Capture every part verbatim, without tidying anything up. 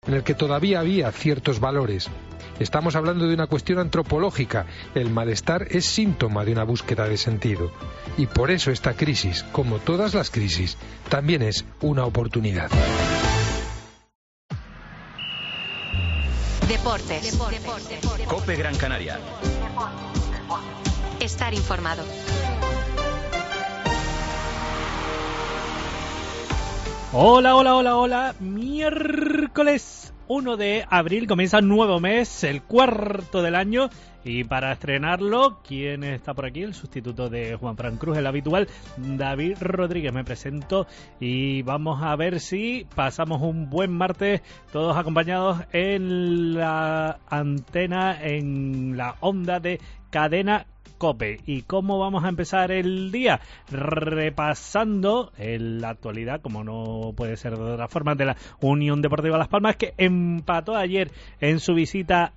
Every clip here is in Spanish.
en el que todavía había ciertos valores. Estamos hablando de una cuestión antropológica. El malestar es síntoma de una búsqueda de sentido. Y por eso esta crisis, como todas las crisis, también es una oportunidad. Deportes. Deportes. COPE Gran Canaria. Estar informado. Hola, hola, hola, hola. Miércoles uno de abril comienza un nuevo mes, el cuarto del año. Y para estrenarlo, ¿quién está por aquí? El sustituto de Juanfran Cruz, el habitual, David Rodríguez. Me presento y vamos a ver si pasamos un buen martes, todos acompañados en la antena, en la onda de Cadena COPE. ¿Y cómo vamos a empezar el día? Repasando en la actualidad, como no puede ser de otra forma, de la Unión Deportiva Las Palmas, que empató ayer en su visita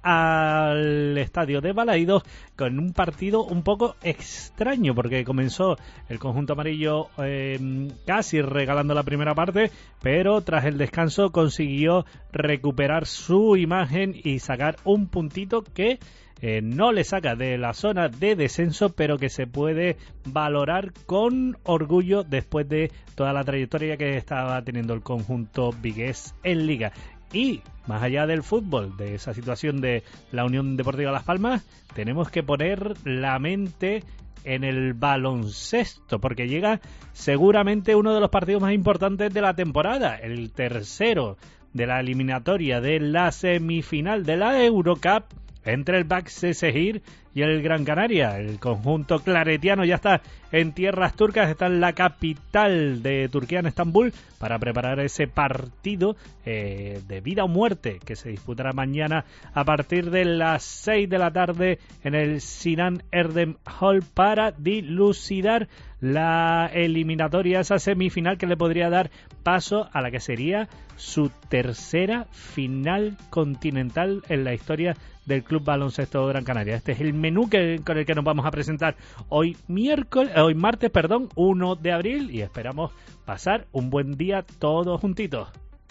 al estadio de Balaídos con un partido un poco extraño, porque comenzó el conjunto amarillo eh, casi regalando la primera parte, pero tras el descanso consiguió recuperar su imagen y sacar un puntito que Eh, no le saca de la zona de descenso, pero que se puede valorar con orgullo después de toda la trayectoria que estaba teniendo el conjunto vigués en Liga. Y más allá del fútbol, de esa situación de la Unión Deportiva Las Palmas, tenemos que poner la mente en el baloncesto, porque llega seguramente uno de los partidos más importantes de la temporada, el tercero de la eliminatoria de la semifinal de la Eurocup, entre el Baxi Sehir y el Gran Canaria. El conjunto claretiano ya está en tierras turcas, está en la capital de Turquía, en Estambul, para preparar ese partido eh, de vida o muerte que se disputará mañana a partir de las seis de la tarde en el Sinan Erdem Hall, para dilucidar la eliminatoria, esa semifinal que le podría dar paso a la que sería su tercera final continental en la historia del Club Baloncesto Gran Canaria. Este es el menú que, con el que nos vamos a presentar hoy miércoles, hoy martes, perdón, uno de abril, y esperamos pasar un buen día todos juntitos.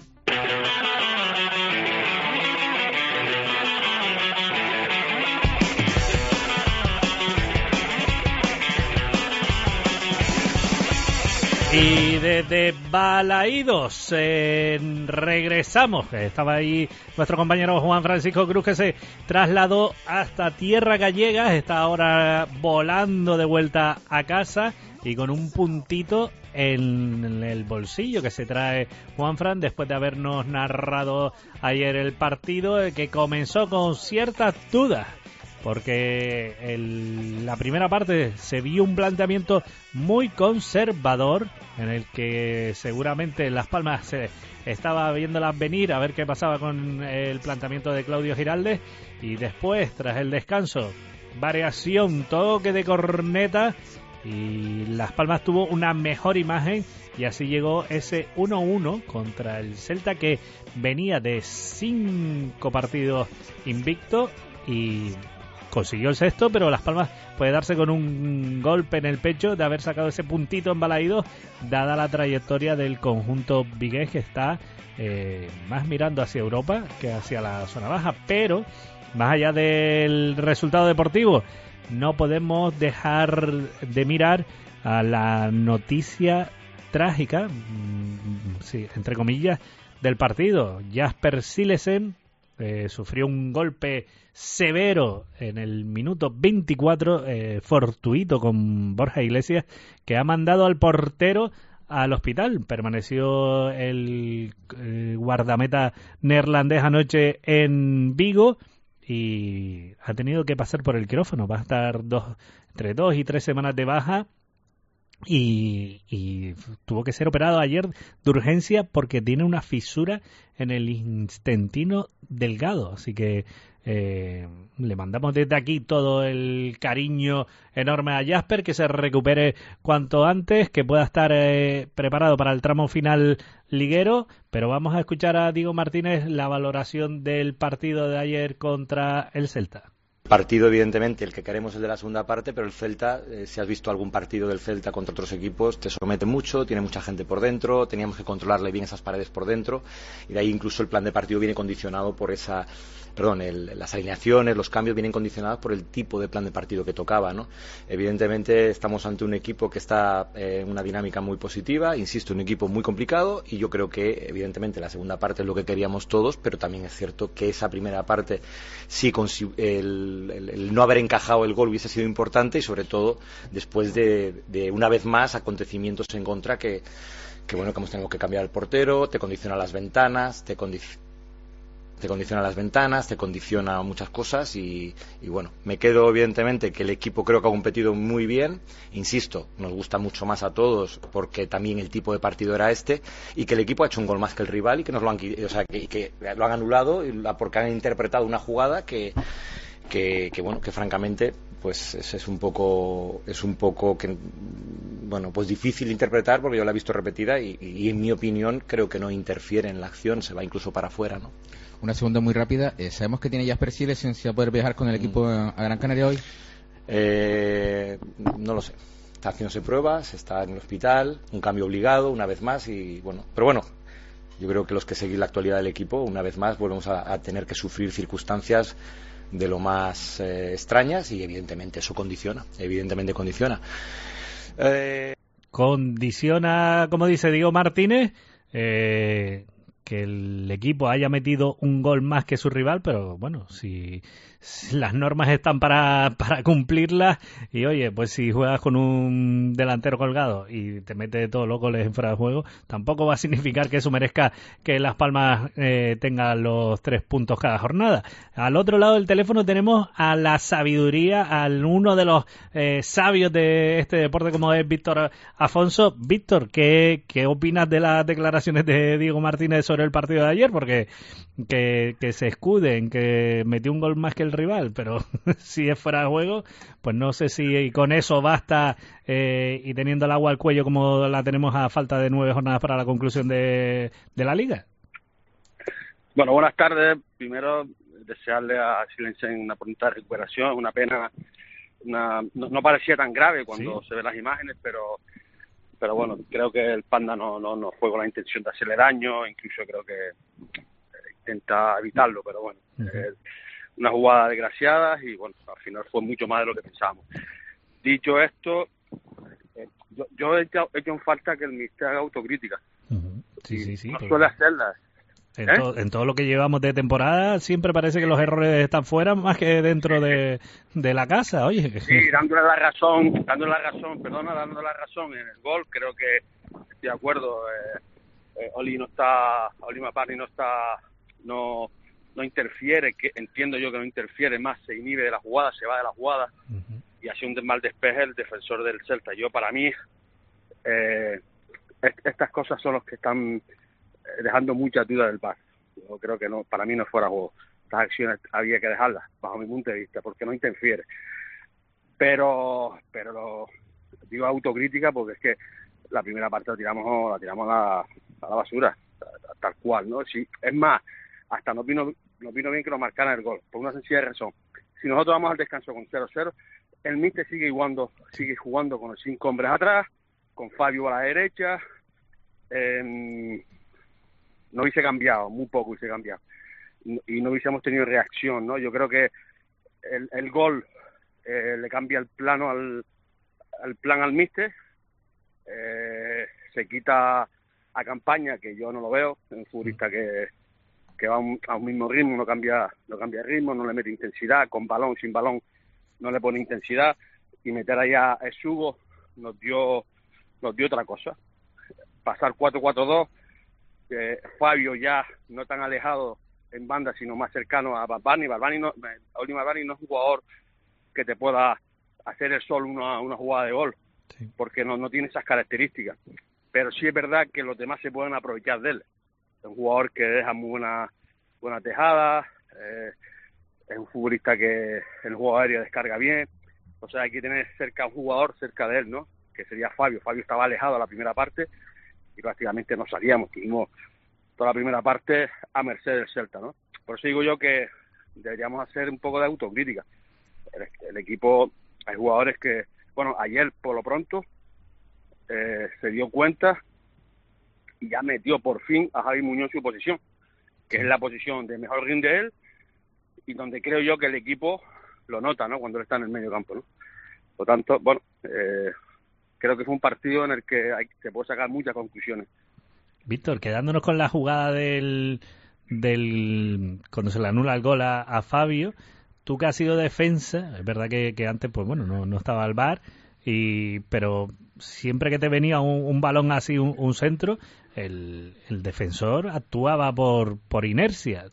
Y desde Balaídos eh, regresamos. Estaba ahí nuestro compañero Juan Francisco Cruz, que se trasladó hasta tierra gallega. Está ahora volando de vuelta a casa y con un puntito en el bolsillo que se trae Juanfran después de habernos narrado ayer el partido, que comenzó con ciertas dudas, porque el, la primera parte se vio un planteamiento muy conservador, en el que seguramente Las Palmas se estaba viéndolas venir a ver qué pasaba con el planteamiento de Claudio Giraldes, y después, tras el descanso, variación, toque de corneta, y Las Palmas tuvo una mejor imagen, y así llegó ese uno uno contra el Celta, que venía de cinco partidos invicto y consiguió el sexto, pero Las Palmas puede darse con un golpe en el pecho de haber sacado ese puntito en Balaídos, dada la trayectoria del conjunto vigués, que está eh, más mirando hacia Europa que hacia la zona baja. Pero más allá del resultado deportivo, no podemos dejar de mirar a la noticia trágica, sí, entre comillas, del partido. Jasper Cillesen Eh, sufrió un golpe severo en el minuto veinticuatro, eh, fortuito, con Borja Iglesias, que ha mandado al portero al hospital. Permaneció el, el guardameta neerlandés anoche en Vigo y ha tenido que pasar por el quirófano. Va a estar dos, entre dos y tres semanas de baja. Y, y tuvo que ser operado ayer de urgencia porque tiene una fisura en el intestino delgado. Así que eh, le mandamos desde aquí todo el cariño enorme a Jasper, que se recupere cuanto antes, que pueda estar eh, preparado para el tramo final liguero. Pero vamos a escuchar a Diego Martínez la valoración del partido de ayer contra el Celta. Partido, evidentemente, el que queremos es el de la segunda parte, pero el Celta, eh, si has visto algún partido del Celta contra otros equipos, te somete mucho, tiene mucha gente por dentro, teníamos que controlarle bien esas paredes por dentro, y de ahí incluso el plan de partido viene condicionado por esa, perdón, el, las alineaciones, los cambios vienen condicionados por el tipo de plan de partido que tocaba, ¿no? Evidentemente estamos ante un equipo que está eh, en una dinámica muy positiva, insisto, un equipo muy complicado, y yo creo que evidentemente la segunda parte es lo que queríamos todos, pero también es cierto que esa primera parte sí con el El, el, el no haber encajado el gol hubiese sido importante, y sobre todo después de, de una vez más acontecimientos en contra que, que bueno, que hemos tenido que cambiar el portero, te condiciona las ventanas, te, condic- te condiciona las ventanas, te condiciona muchas cosas, y, y bueno, me quedo evidentemente que el equipo creo que ha competido muy bien, insisto, nos gusta mucho más a todos porque también el tipo de partido era este, y que el equipo ha hecho un gol más que el rival y que nos lo han, o sea, que, que lo han anulado porque han interpretado una jugada que Que, que bueno, que francamente pues es, es un poco es un poco que bueno, pues difícil de interpretar porque yo la he visto repetida y, y en mi opinión creo que no interfiere en la acción, se va incluso para afuera, ¿no? Una segunda muy rápida, eh, sabemos que tiene Jasper Siles, si va a poder viajar con el equipo mm. a Gran Canaria hoy. Eh, no lo sé, está haciéndose pruebas, está en el hospital, un cambio obligado una vez más, y bueno, pero bueno, yo creo que los que seguís la actualidad del equipo, una vez más volvemos a, a tener que sufrir circunstancias de lo más eh, extrañas, y evidentemente eso condiciona, evidentemente condiciona. Eh... Condiciona, como dice Diego Martínez, eh, que el equipo haya metido un gol más que su rival, pero bueno, si, si las normas están para, para cumplirlas, y oye, pues si juegas con un delantero colgado y te mete todos los goles en fuera de juego, tampoco va a significar que eso merezca que Las Palmas eh, tenga los tres puntos cada jornada. Al otro lado del teléfono tenemos a la sabiduría, a uno de los eh, sabios de este deporte, como es Víctor Afonso. Víctor, ¿qué, qué opinas de las declaraciones de Diego Martínez sobre el partido de ayer? Porque que, que se escuden, que metió un gol más que el rival, pero si es fuera de juego, pues no sé si con eso basta, eh, y teniendo el agua al cuello como la tenemos a falta de nueve jornadas para la conclusión de, de la Liga. Bueno, buenas tardes. Primero, desearle a Silencio una pronta recuperación. Una pena, una, no, no parecía tan grave cuando ¿sí? se ven las imágenes, pero pero bueno, creo que el Panda no, no, no fue con la intención de hacerle daño, incluso creo que intenta evitarlo, pero bueno, uh-huh. eh, una jugada desgraciada, y bueno, al final fue mucho más de lo que pensábamos. Dicho esto, eh, yo, yo he, hecho, he hecho en falta que el míster haga autocrítica. Uh-huh. Sí, sí, sí. No pero... suele hacerla. En, ¿Eh? to- en todo lo que llevamos de temporada siempre parece que los errores están fuera más que dentro de, de la casa, oye. Sí, dándole la razón, dándole la razón, perdona, dándole la razón en el gol, creo que estoy de acuerdo. Eh, eh, Oli no está, Oli Maparni no está, no, no interfiere, que entiendo yo que no interfiere más, se inhibe de la jugada, se va de la jugada uh-huh. y hace un mal despeje el defensor del Celta. Yo, para mí, eh, est- estas cosas son los que están dejando muchas dudas del V A R. Yo creo que no, para mí no fuera juego. Estas acciones había que dejarlas, bajo mi punto de vista, porque no interfiere. Pero, pero lo, digo autocrítica porque es que la primera parte la tiramos, la tiramos a la, a la basura, tal cual, ¿no? Sí, es más, hasta nos vino, nos vino bien que nos marcaran el gol, por una sencilla razón. Si nosotros vamos al descanso con cero cero, el míster sigue jugando, sigue jugando con los cinco hombres atrás, con Fabio a la derecha, eh, no hubiese cambiado, muy poco hubiese cambiado, y no hubiésemos tenido reacción, ¿no? Yo creo que el, el gol eh, le cambia el plano al, al plan al míster, eh, se quita a Campaña, que yo no lo veo, un futbolista que, que va a un, a un mismo ritmo, no cambia, no cambia ritmo, no le mete intensidad, con balón, sin balón, no le pone intensidad, y meter allá a Esugo nos dio, nos dio otra cosa. Pasar cuatro cuatro dos, Eh, Fabio ya no tan alejado en banda, sino más cercano a Barbani. Barbani no, Oli Barbani no es un jugador que te pueda hacer el sol una, una jugada de gol, sí. porque no, no tiene esas características. Pero sí es verdad que los demás se pueden aprovechar de él. Es un jugador que deja muy buena, buena tejada, eh, es un futbolista que el juego aéreo descarga bien. O sea, hay que tener cerca a un jugador cerca de él, ¿no? Que sería Fabio. Fabio estaba alejado a la primera parte y prácticamente no salíamos, tuvimos toda la primera parte a merced del Celta, ¿no? Por eso digo yo que deberíamos hacer un poco de autocrítica. el, el equipo, hay jugadores que, bueno, ayer por lo pronto eh, se dio cuenta y ya metió por fin a Javi Muñoz en su posición, que es la posición de mejor rinde él y donde creo yo que el equipo lo nota, ¿no?, cuando él está en el medio campo, ¿no? Por tanto, bueno, eh, creo que fue un partido en el que hay, se puede sacar muchas conclusiones. Víctor, quedándonos con la jugada del, del cuando se le anula el gol a, a Fabio, tú que has sido defensa, es verdad que, que antes pues bueno no, no estaba al V A R, y, pero siempre que te venía un, un balón así, un, un centro, el, el defensor actuaba por, por inercia.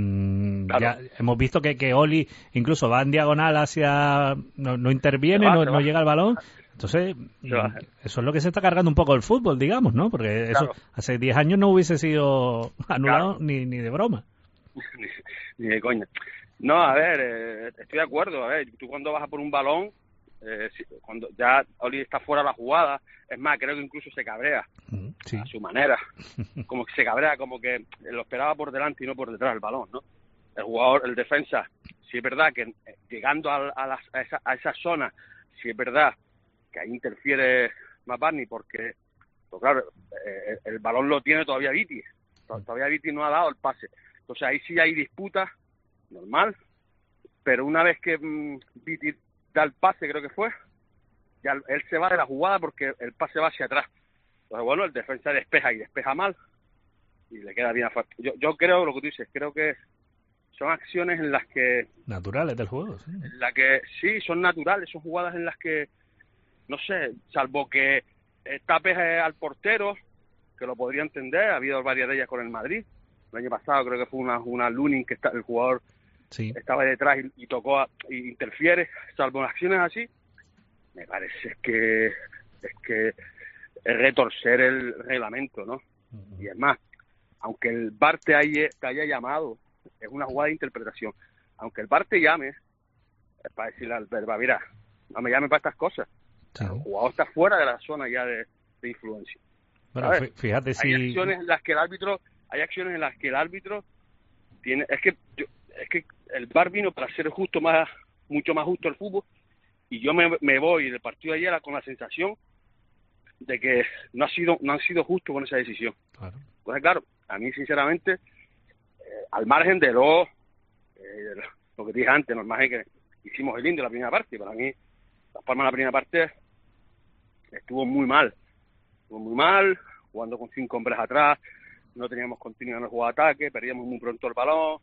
Mm, claro. Ya hemos visto que, que Oli incluso va en diagonal hacia, no, no interviene, va, no, no llega al balón. Entonces, eso es lo que se está cargando un poco el fútbol, digamos, ¿no? Porque eso claro. hace diez años no hubiese sido anulado claro. ni, ni de broma. ni, ni de coña. No, a ver, eh, estoy de acuerdo. A ver, tú cuando vas a por un balón, eh, cuando ya Oli está fuera de la jugada, es más, creo que incluso se cabrea sí. a su manera. Como que se cabrea, como que lo esperaba por delante y no por detrás del balón, ¿no? El jugador, el defensa, sí es verdad que eh, llegando a, a, las, a, esa, a esa zona, sí es verdad que ahí interfiere Mapani porque, pues claro, eh, el balón lo tiene todavía Viti, todavía Viti no ha dado el pase, entonces ahí sí hay disputa, normal, pero una vez que mmm, Viti da el pase, creo que fue, ya él se va de la jugada porque el pase va hacia atrás, entonces bueno, el defensa despeja y despeja mal, y le queda bien a falta. Yo, yo creo, lo que tú dices, creo que son acciones en las que... naturales del juego, sí. En la que, sí, son naturales, son jugadas en las que no sé, salvo que tapes al portero, que lo podría entender, ha habido varias de ellas con el Madrid. El año pasado creo que fue una, una Lunin que está, el jugador sí. estaba detrás y, y tocó, a, y interfiere, salvo en acciones así, me parece que es que es retorcer el reglamento, ¿no? Uh-huh. Y es más, aunque el V A R te haya, te haya llamado, es una jugada de interpretación, aunque el V A R te llame, es para decirle al verba, mira, no me llame para estas cosas. Sí. El jugador está fuera de la zona ya de, de influencia. Bueno, ver, fíjate hay si acciones en las que el árbitro, hay acciones en las que el árbitro tiene, es que yo, es que el V A R vino para ser justo más, mucho más justo el fútbol, y yo me, me voy del partido de ayer con la sensación de que no ha sido, no han sido justos con esa decisión. Claro. Entonces claro, a mí sinceramente, eh, al margen de lo, eh, lo que dije antes, al margen que hicimos el lindo en la primera parte, para mí Las Palmas en la primera parte estuvo muy mal, estuvo muy mal, jugando con cinco hombres atrás, no teníamos continuidad en el juego de ataque, perdíamos muy pronto el balón,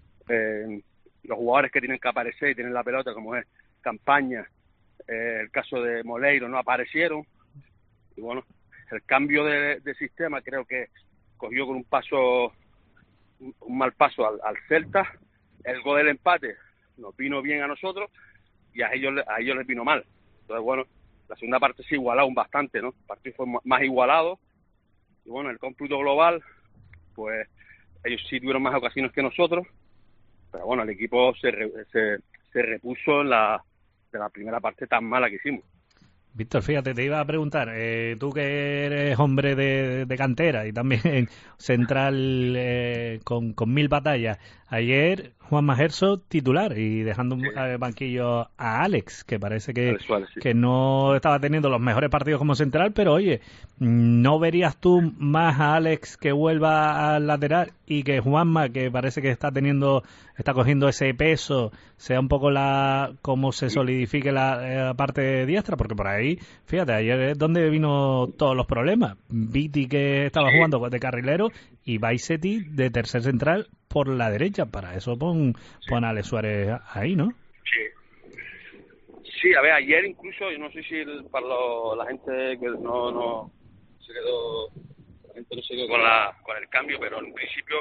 eh, los jugadores que tienen que aparecer y tienen la pelota, como es Campaña, eh, el caso de Moleiro, no aparecieron, y bueno, el cambio de, de sistema creo que cogió con un paso, un, un mal paso al, al Celta, el gol del empate nos vino bien a nosotros, y a ellos, a ellos les vino mal. Entonces bueno, la segunda parte se igualaron bastante, ¿no? El partido fue más igualado, y bueno, el cómputo global, pues ellos sí tuvieron más ocasiones que nosotros, pero bueno, el equipo se, re, se, se repuso en la, de la primera parte tan mala que hicimos. Víctor, fíjate, te iba a preguntar, eh, tú que eres hombre de, de cantera y también central eh, con, con mil batallas, ayer Juan Majerso titular y dejando sí. el banquillo a Alex, que parece que, Suárez, sí. que no estaba teniendo los mejores partidos como central, pero oye, ¿no verías tú más a Alex que vuelva al lateral y que Juanma, que parece que está teniendo, está cogiendo ese peso, sea un poco la cómo se solidifique la, la parte diestra? Porque por ahí, fíjate, ayer es donde vino todos los problemas. Viti, que estaba jugando de carrilero, y Baisetti de tercer central por la derecha. Para eso pon, pon a Alex Suárez ahí, ¿no? Sí. Sí, a ver, ayer incluso, yo no sé si el, para lo, la gente que no, no se quedó, la gente no se quedó con, la, con el cambio, pero en un principio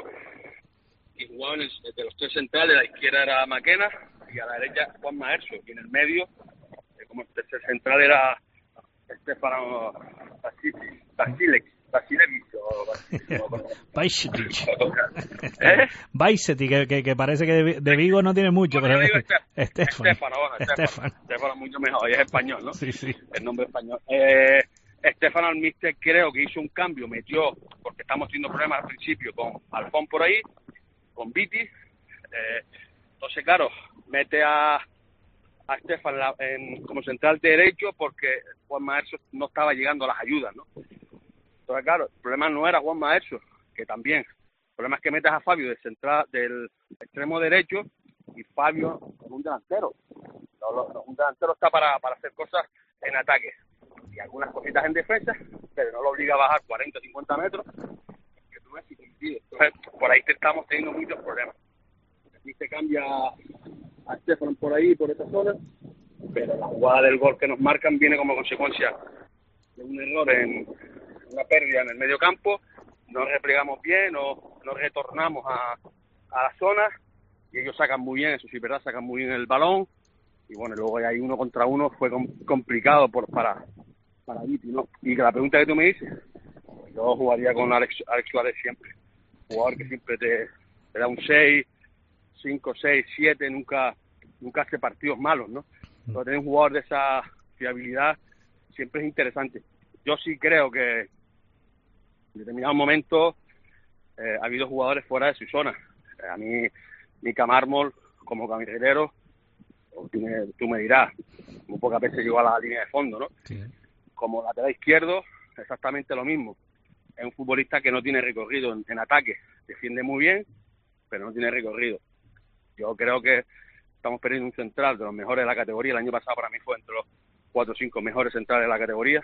y jugaban el, de los tres centrales, a la izquierda era Maquena y a la derecha Juan Majerso, y en el medio, eh, como el tercer central era Stefano Basilevic. Basilevic o Bajcetic. ¿Eh? Bajcetic, que, que, que parece que de, de Vigo no tiene mucho, bueno, pero es Estefano, bueno, Estefano, Estefano mucho mejor, y es español, ¿no? Sí, sí. El nombre español. Eh, Estefano al míster creo que hizo un cambio, metió, porque estamos teniendo problemas al principio con Alfón por ahí, con Viti, eh, entonces claro, mete a a Estefan la, en, como central derecho porque Juan Maerso no estaba llegando a las ayudas, ¿no? Entonces, claro, el problema no era Juan Maerso, que también. El problema es que metas a Fabio de central, del extremo derecho y Fabio con un delantero. No, no, un delantero está para, para hacer cosas en ataque y algunas cositas en defensa, pero no lo obliga a bajar cuarenta o cincuenta metros, que tú ves y coincide. Entonces, por ahí te estamos teniendo muchos problemas. Aquí se cambia a Stefan por ahí, por esa zona, pero la jugada del gol que nos marcan viene como consecuencia de un error en una pérdida en el medio campo. No replegamos bien, no, no retornamos a, a la zona y ellos sacan muy bien, eso sí, verdad, sacan muy bien el balón y bueno, luego hay uno contra uno, fue com- complicado por para para Viti, ¿no? Y que la pregunta que tú me dices, yo jugaría con Alex, Alex Suárez siempre, jugador que siempre te, te da un seis, cinco, seis, siete, nunca nunca hace partidos malos, ¿no? Pero tener un jugador de esa fiabilidad siempre es interesante. Yo sí creo que en determinados momentos eh, ha habido jugadores fuera de su zona. Eh, a mí, Mica Mármol, como camisero, tú me, tú me dirás, muy pocas veces llegó a la línea de fondo, ¿no? Sí. Como lateral izquierdo, exactamente lo mismo. Es un futbolista que no tiene recorrido en, en ataque. Defiende muy bien, pero no tiene recorrido. Yo creo que estamos perdiendo un central de los mejores de la categoría. El año pasado para mí fue entre los cuatro o cinco mejores centrales de la categoría.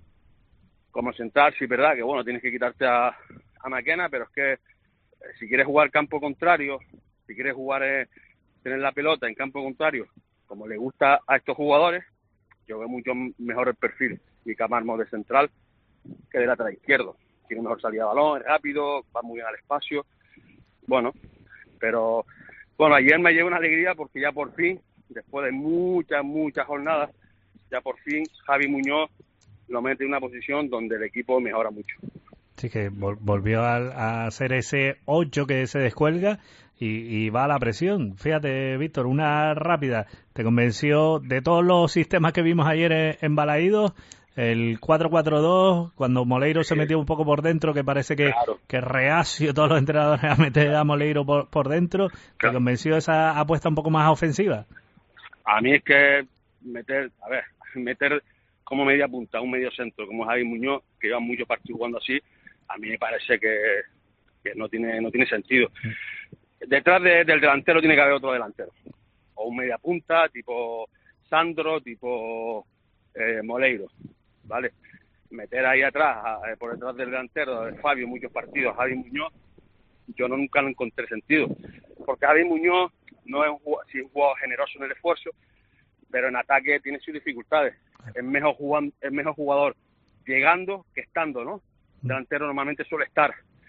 Como central, sí es verdad que bueno, tienes que quitarte a, a Maquena, pero es que eh, si quieres jugar campo contrario, si quieres jugar eh, tener la pelota en campo contrario, como le gusta a estos jugadores, yo veo mucho mejor el perfil y Camarmo de central que de lateral izquierdo. Tiene mejor salida de balón, es rápido, va muy bien al espacio. Bueno, pero bueno, ayer me llevo una alegría porque ya por fin, después de muchas, muchas jornadas, ya por fin Javi Muñoz lo mete en una posición donde el equipo mejora mucho. Sí, que vol- volvió a, a hacer ese ocho que se descuelga y, y va a la presión. Fíjate, Víctor, una rápida. ¿Te convenció de todos los sistemas que vimos ayer en, en Balaídos? El cuatro cuatro dos, cuando Moleiro sí. se metió un poco por dentro, que parece que, claro. que reacio todos los entrenadores a meter a Moleiro por, por dentro. ¿Te claro. convenció esa apuesta un poco más ofensiva? A mí es que meter, a ver, meter como media punta, un medio centro, como Javi Muñoz, que lleva muchos partidos jugando así, a mí me parece que, que no tiene no tiene sentido. Detrás de, del delantero tiene que haber otro delantero. O un media punta, tipo Sandro, tipo eh, Moleiro, ¿vale? Meter ahí atrás, eh, por detrás del delantero, de Fabio, muchos partidos, Javi Muñoz, yo no, nunca lo encontré sentido. Porque Javi Muñoz no es un jugador, sí, un jugador generoso en el esfuerzo, pero en ataque tiene sus dificultades. Es mejor jugador, es mejor jugador llegando que estando, ¿no? Delantero normalmente suele estar,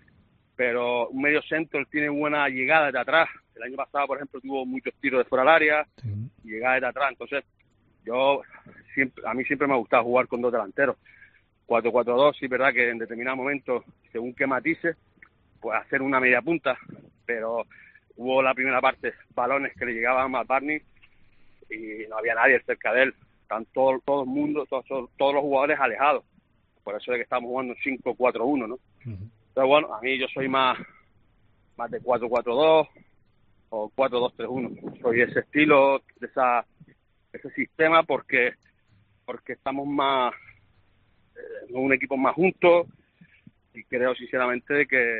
pero un medio centro tiene buena llegada de atrás. El año pasado, por ejemplo, tuvo muchos tiros de fuera del área, sí. y llegada de atrás. Entonces, yo siempre, a mí siempre me ha gustado jugar con dos delanteros. cuatro cuatro dos, sí es verdad que en determinados momentos, según qué matices, pues hacer una media punta, pero hubo la primera parte, balones que le llegaban a Barney y no había nadie cerca de él. Están todo, todo el mundo, todos, todos los jugadores alejados. Por eso es que estamos jugando en cinco cuatro uno, ¿no? Uh-huh. Pero bueno, a mí yo soy más, más de cuatro cuatro dos o cuatro dos tres uno. Soy ese estilo, de esa ese sistema porque porque estamos más, eh, un equipo más juntos y creo sinceramente de que,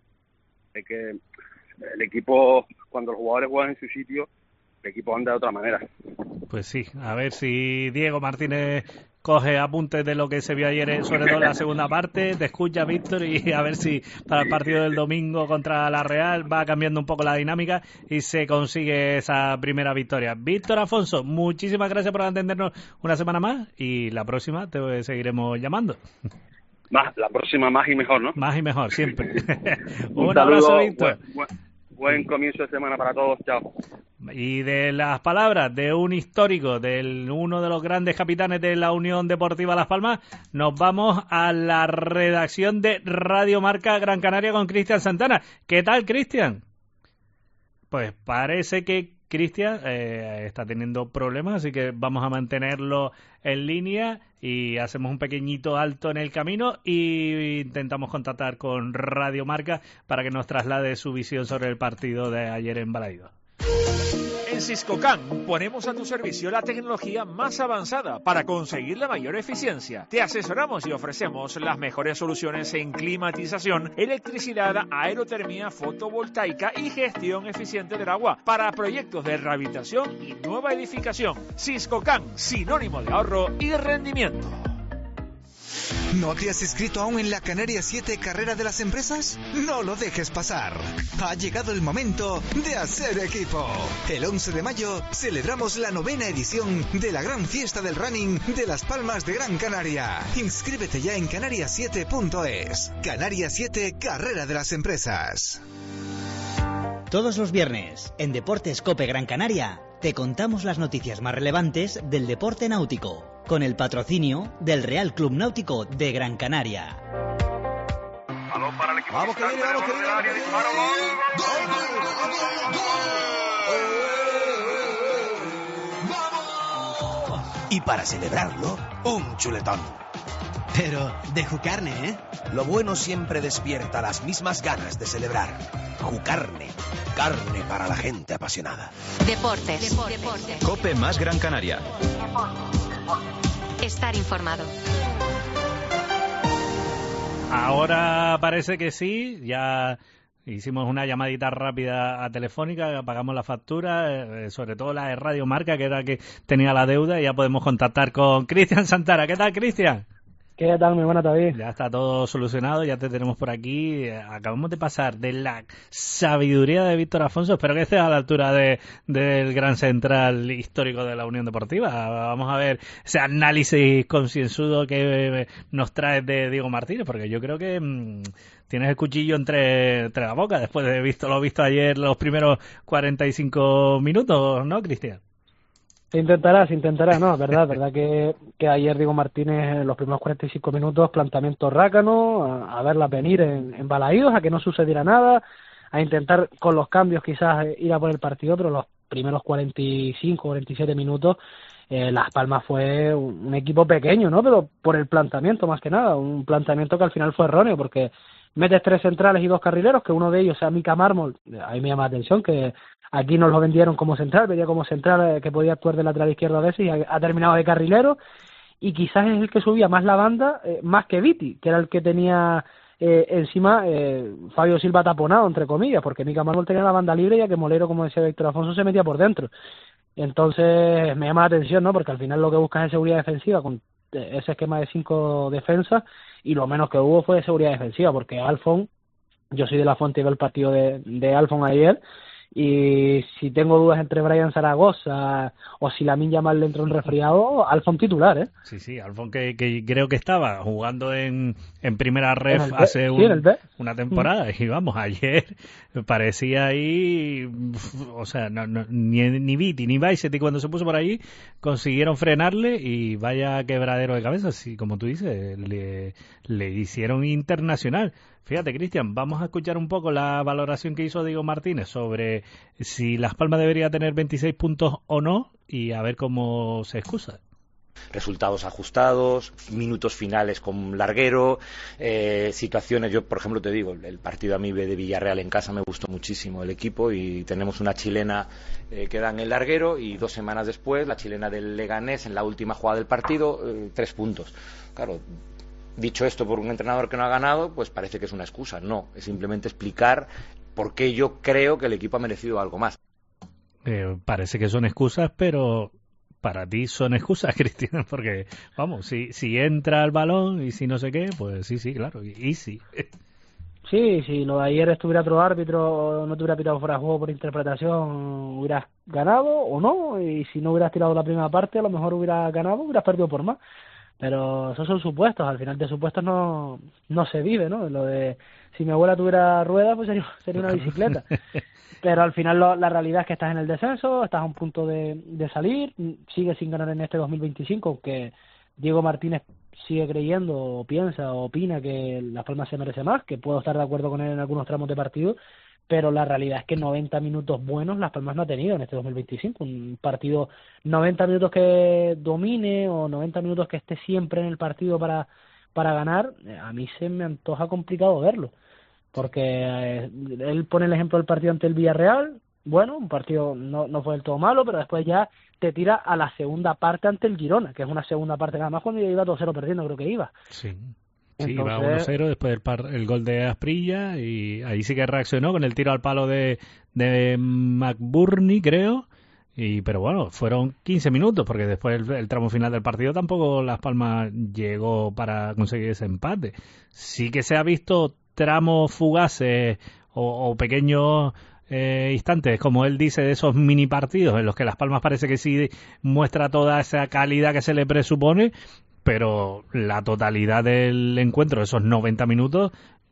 de que el equipo, cuando los jugadores juegan en su sitio, el equipo anda de otra manera. Pues sí, a ver si Diego Martínez coge apuntes de lo que se vio ayer, sobre todo en la segunda parte, te escucha, Víctor, y a ver si para el partido del domingo contra la Real va cambiando un poco la dinámica y se consigue esa primera victoria. Víctor Afonso, muchísimas gracias por atendernos una semana más y la próxima te seguiremos llamando. Más, la próxima más y mejor, ¿no? Más y mejor, siempre. Un, Un abrazo, Víctor. Buen, buen, buen comienzo de semana para todos, chao. Y de las palabras de un histórico, de uno de los grandes capitanes de la Unión Deportiva Las Palmas, nos vamos a la redacción de Radio Marca Gran Canaria con Cristian Santana. ¿Qué tal, Cristian? Pues parece que Cristian eh, está teniendo problemas, así que vamos a mantenerlo en línea y hacemos un pequeñito alto en el camino e intentamos contactar con Radio Marca para que nos traslade su visión sobre el partido de ayer en Balaídos. En Siscocan ponemos a tu servicio la tecnología más avanzada para conseguir la mayor eficiencia. Te asesoramos y ofrecemos las mejores soluciones en climatización, electricidad, aerotermia, fotovoltaica y gestión eficiente del agua para proyectos de rehabilitación y nueva edificación. Siscocan, sinónimo de ahorro y rendimiento. ¿No te has inscrito aún en la Canarias siete Carrera de las Empresas? No lo dejes pasar. Ha llegado el momento de hacer equipo. El once de mayo celebramos la novena edición de la gran fiesta del running de Las Palmas de Gran Canaria. Inscríbete ya en canarias siete punto es. Canarias siete Carrera de las Empresas. Todos los viernes, en Deportes COPE Gran Canaria, te contamos las noticias más relevantes del deporte náutico, con el patrocinio del Real Club Náutico de Gran Canaria. Balón para el equipo. Vamos que viene, vamos que viene. Disparo, gol. Y para celebrarlo, un chuletón. Pero de Jucarne, ¿eh? Lo bueno siempre despierta las mismas ganas de celebrar. Jucarne, carne para la gente apasionada. Deportes. Deportes. COPE más Gran Canaria. Estar informado. Ahora parece que sí, ya hicimos una llamadita rápida a Telefónica, pagamos la factura, eh, sobre todo la de Radio Marca, que era que tenía la deuda, y ya podemos contactar con Cristian Santara. ¿Qué tal, Cristian? ¿Qué tal? Muy buena, David. Ya está todo solucionado, ya te tenemos por aquí. Acabamos de pasar de la sabiduría de Víctor Afonso. Espero que estés a la altura de, del gran central histórico de la Unión Deportiva. Vamos a ver ese análisis concienzudo que nos traes de Diego Martínez, porque yo creo que mmm, tienes el cuchillo entre, entre la boca después de visto lo visto ayer los primeros cuarenta y cinco minutos, ¿no, Cristian? Se intentará, se intentará, no, verdad, verdad que, que ayer Diego Martínez en los primeros cuarenta y cinco minutos, planteamiento rácano, a, a verlas venir en, en balaídos, a que no sucediera nada, a intentar con los cambios quizás ir a por el partido, pero los primeros cuarenta y cinco, cuarenta y siete minutos, eh, Las Palmas fue un, un equipo pequeño, ¿no? Pero por el planteamiento más que nada, un planteamiento que al final fue erróneo, porque metes tres centrales y dos carrileros, que uno de ellos sea Mika Mármol, a mí me llama la atención que aquí nos lo vendieron como central, venía como central, eh, que podía actuar de lateral izquierdo a veces, y ha, ha terminado de carrilero, y quizás es el que subía más la banda, eh, más que Viti, que era el que tenía eh, encima eh, Fabio Silva taponado, entre comillas, porque Mika Mármol tenía la banda libre, ya que Molero, como decía Víctor Afonso, se metía por dentro. Entonces me llama la atención, ¿no? Porque al final lo que buscas es seguridad defensiva, con ese esquema de cinco defensas, y lo menos que hubo fue de seguridad defensiva, porque Alfon, yo soy de la fuente y veo el partido de, de Alfon ayer, y si tengo dudas entre Brian Zaragoza o si Lamine Yamal le entró un resfriado, Alfon titular, ¿eh? Sí, sí, Alfon que, que creo que estaba jugando en, en primera ref en hace sí, un, en una temporada, mm. y vamos, ayer parecía ahí, o sea, no, no, ni, ni Viti ni Baiset, y cuando se puso por ahí consiguieron frenarle, y vaya quebradero de cabeza, sí, como tú dices, le, le hicieron internacional. Fíjate, Cristian, vamos a escuchar un poco la valoración que hizo Diego Martínez sobre si Las Palmas debería tener veintiséis puntos o no, y a ver cómo se excusa. Resultados ajustados, minutos finales con larguero, eh, situaciones. Yo, por ejemplo, te digo, el partido a mí de Villarreal en casa me gustó muchísimo el equipo, y tenemos una chilena eh, que da en el larguero, y dos semanas después la chilena del Leganés en la última jugada del partido, eh, tres puntos. Claro, dicho esto por un entrenador que no ha ganado, pues parece que es una excusa. No, es simplemente explicar por qué yo creo que el equipo ha merecido algo más. Eh, parece que son excusas, pero para ti son excusas, Cristian, porque, vamos, si, si entra el balón y si no sé qué, pues sí, sí, claro, y, y sí. Sí, si lo de ayer estuviera otro árbitro, no te hubiera pitado fuera de juego por interpretación, hubieras ganado o no, y si no hubieras tirado la primera parte, a lo mejor hubieras ganado, hubieras perdido por más. Pero esos son supuestos, al final de supuestos no no se vive, ¿no? Lo de si mi abuela tuviera ruedas, pues sería, sería una bicicleta. Pero al final lo, la realidad es que estás en el descenso, estás a un punto de, de salir, sigues sin ganar en este dos mil veinticinco, aunque Diego Martínez sigue creyendo, o piensa, o opina que Las Palmas se merece más, que puedo estar de acuerdo con él en algunos tramos de partido, pero la realidad es que noventa minutos buenos Las Palmas no ha tenido en este dos mil veinticinco. Un partido, noventa minutos que domine o noventa minutos que esté siempre en el partido para, para ganar, a mí se me antoja complicado verlo. Porque eh, él pone el ejemplo del partido ante el Villarreal, bueno, un partido no, no fue del todo malo, pero después ya te tira a la segunda parte ante el Girona, que es una segunda parte nada más cuando ya iba dos cero perdiendo, creo que iba. Sí. Sí, Entonces, iba uno cero después del par, el gol de Asprilla y ahí sí que reaccionó con el tiro al palo de, de McBurney, creo. Y pero bueno, fueron quince minutos porque después el, el tramo final del partido tampoco Las Palmas llegó para conseguir ese empate. Sí que se ha visto tramos fugaces o, o pequeños eh, instantes, como él dice, de esos mini partidos en los que Las Palmas parece que sí muestra toda esa calidad que se le presupone, pero la totalidad del encuentro, esos noventa minutos,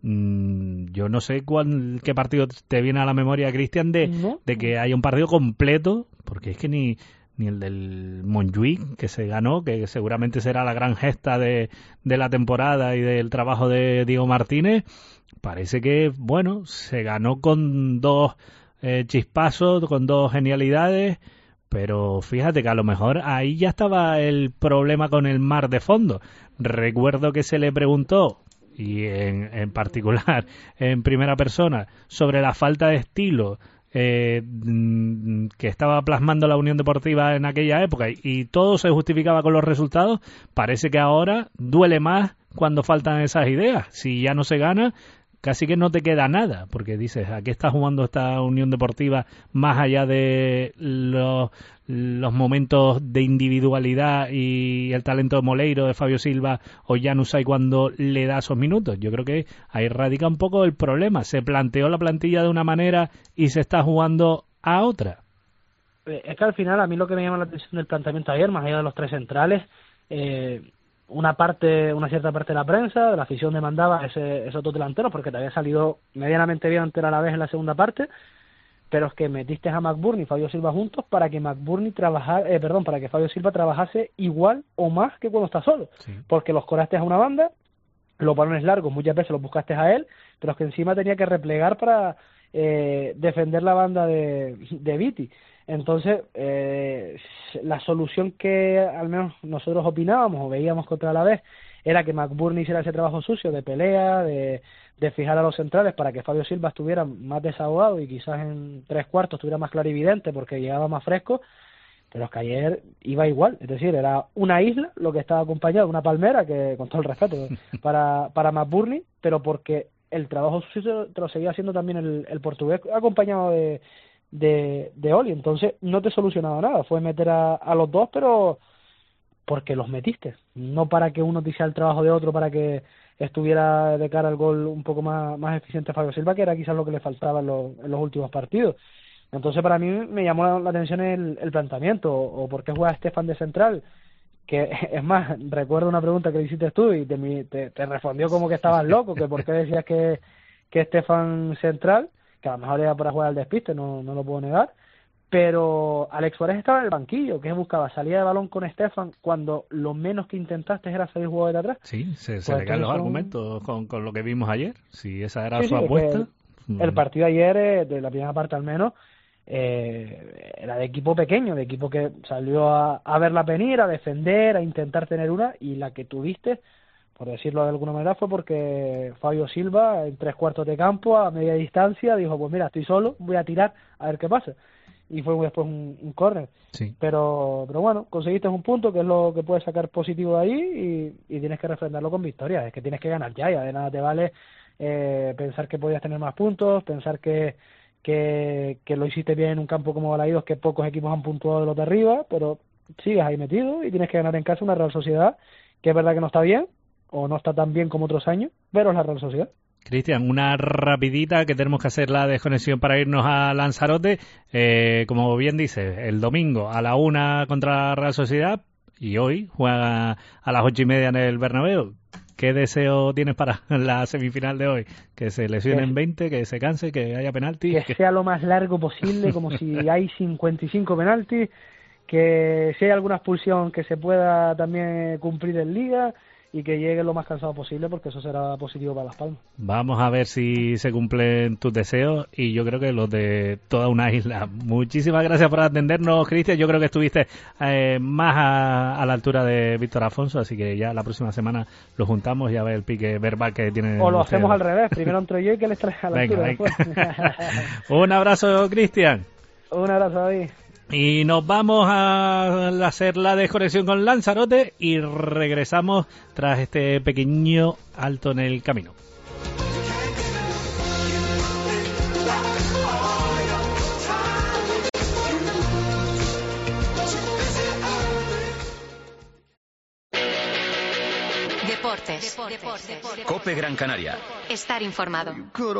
mmm, yo no sé cuál, qué partido te viene a la memoria, Cristian, de, ¿no? de que haya un partido completo, porque es que ni, ni el del Montjuic, que se ganó, que seguramente será la gran gesta de, de la temporada y del trabajo de Diego Martínez, parece que, bueno, se ganó con dos eh, chispazos, con dos genialidades. Pero fíjate que a lo mejor ahí ya estaba el problema con el mar de fondo. Recuerdo que se le preguntó, y en, en particular en primera persona, sobre la falta de estilo eh, que estaba plasmando la Unión Deportiva en aquella época, y todo se justificaba con los resultados. Parece que ahora duele más cuando faltan esas ideas. Si ya no se gana, casi que no te queda nada, porque dices, ¿a qué está jugando esta Unión Deportiva más allá de los, los momentos de individualidad y el talento de Moleiro, de Fabio Silva o Januzaj cuando le da esos minutos? Yo creo que ahí radica un poco el problema. Se planteó la plantilla de una manera y se está jugando a otra. Es que al final a mí lo que me llama la atención del planteamiento ayer, más allá de los tres centrales, eh, una parte, una cierta parte de la prensa, de la afición demandaba ese, esos dos delanteros porque te había salido medianamente bien ante la vez en la segunda parte, pero es que metiste a McBurney y Fabio Silva juntos para que McBurney trabajara, eh, perdón, para que Fabio Silva trabajase igual o más que cuando está solo, sí. Porque los coraste a una banda, los balones largos muchas veces los buscaste a él, pero es que encima tenía que replegar para eh, defender la banda de, de Viti. Entonces, eh, la solución que al menos nosotros opinábamos o veíamos contra la vez era que McBurney hiciera ese trabajo sucio de pelea, de, de fijar a los centrales para que Fabio Silva estuviera más desahogado y quizás en tres cuartos estuviera más clarividente porque llegaba más fresco, pero es que ayer iba igual, es decir, era una isla lo que estaba acompañado, una palmera, que con todo el respeto para, para McBurney, pero porque el trabajo sucio te lo seguía haciendo también el, el portugués acompañado de de, de Oli, entonces no te solucionaba nada, fue meter a, a los dos, pero porque los metiste, no para que uno te hiciera el trabajo de otro, para que estuviera de cara al gol un poco más, más eficiente Fabio Silva, que era quizás lo que le faltaba en los, en los últimos partidos. Entonces para mí me llamó la atención el, el planteamiento, o, o por qué juega Estefan de central, que es más, recuerdo una pregunta que le hiciste tú y te, te, te respondió como que estabas loco, que por qué decías que, que Estefan central, que a lo mejor era para jugar al despiste, no, no lo puedo negar, pero Alex Suárez estaba en el banquillo, que buscaba salida de balón con Estefan cuando lo menos que intentaste era salir jugado de atrás. Sí, se, se pues le caen los son... argumentos con, con lo que vimos ayer, si esa era sí, su sí, apuesta. El, el partido ayer, eh, de la primera parte al menos, eh, era de equipo pequeño, de equipo que salió a, a verla venir, a defender, a intentar tener una, y la que tuviste, por decirlo de alguna manera, fue porque Fabio Silva, en tres cuartos de campo, a media distancia, dijo, pues mira, estoy solo, voy a tirar, a ver qué pasa. Y fue después un, un córner. Sí. Pero pero bueno, conseguiste un punto, que es lo que puedes sacar positivo de ahí, y, y tienes que refrendarlo con victoria. Es que tienes que ganar ya, ya de nada te vale eh, pensar que podías tener más puntos, pensar que, que, que lo hiciste bien en un campo como Balaídos, que pocos equipos han puntuado de los de arriba, pero sigues ahí metido y tienes que ganar en casa una Real Sociedad, que es verdad que no está bien, o no está tan bien como otros años, pero es la Real Sociedad. Cristian, una rapidita que tenemos que hacer la desconexión para irnos a Lanzarote. Eh, como bien dice, el domingo a la una contra la Real Sociedad y hoy juega a las ocho y media en el Bernabéu. ¿Qué deseo tienes para la semifinal de hoy? ¿Que se lesionen veinte, que se canse, que haya penalti? Que, que sea lo más largo posible, como si hay cincuenta y cinco penaltis, que si hay alguna expulsión que se pueda también cumplir en Liga, y que llegue lo más cansado posible, porque eso será positivo para Las Palmas. Vamos a ver si se cumplen tus deseos, y yo creo que los de toda una isla. Muchísimas gracias por atendernos, Cristian. Yo creo que estuviste eh, más a, a la altura de Víctor Afonso, así que ya la próxima semana lo juntamos y a ver el pique verbal que tiene. O lo hacemos al revés, primero entro yo y que les traiga a la venga, altura. venga. Un abrazo, Cristian. Un abrazo, David. Y nos vamos a hacer la desconexión con Lanzarote y regresamos tras este pequeño alto en el camino. Deportes. Deportes. COPE Gran Canaria. Estar informado.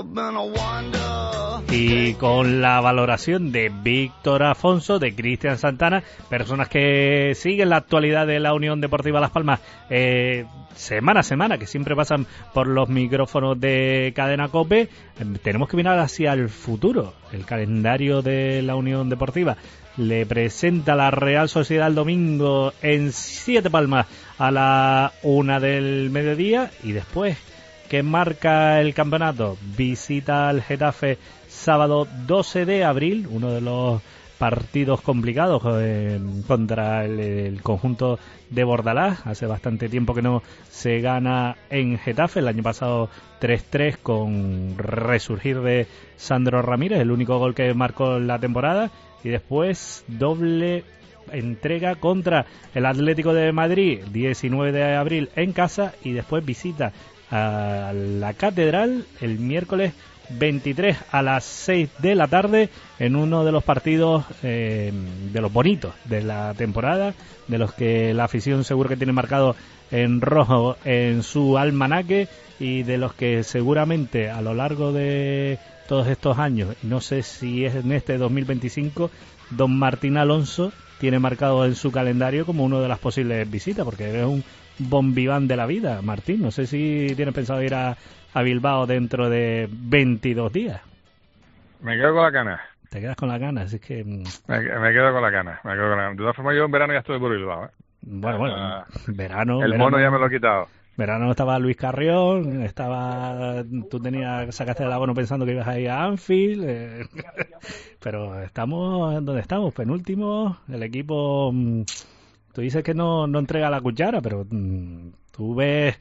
Y con la valoración de Víctor Afonso, de Cristian Santana, personas que siguen la actualidad de la Unión Deportiva Las Palmas eh, semana a semana, que siempre pasan por los micrófonos de Cadena COPE, tenemos que mirar hacia el futuro. El calendario de la Unión Deportiva le presenta la Real Sociedad el domingo en Siete Palmas a la una del mediodía, y después, que marca el campeonato, visita al Getafe sábado doce de abril, uno de los partidos complicados eh, contra el, el conjunto de Bordalás. Hace bastante tiempo que no se gana en Getafe, el año pasado tres tres con resurgir de Sandro Ramírez, el único gol que marcó en la temporada, y después doble entrega contra el Atlético de Madrid diecinueve de abril en casa, y después visita a la Catedral el miércoles veintitrés a las seis de la tarde en uno de los partidos eh, de los bonitos de la temporada, de los que la afición seguro que tiene marcado en rojo en su almanaque, y de los que seguramente a lo largo de todos estos años, no sé si es en este dos mil veinticinco, don Martín Alonso tiene marcado en su calendario como uno de las posibles visitas, porque es un bombiván de la vida, Martín. No sé si tienes pensado ir a, a Bilbao dentro de veintidós días. Me quedo con la cana. Te quedas con la cana, así que... Me, me quedo con la cana, me quedo con la cana. De todas formas, yo en verano ya estuve por Bilbao, ¿eh? Bueno, bueno, ah, verano... El verano, mono ya me lo he quitado. Verano estaba Luis Carrión, estaba... Tú tenías, sacaste el abono pensando que ibas a ir a Anfield, eh, pero estamos donde estamos, penúltimo, el equipo... Tú dices que no, no entrega la cuchara, pero mmm, tú ves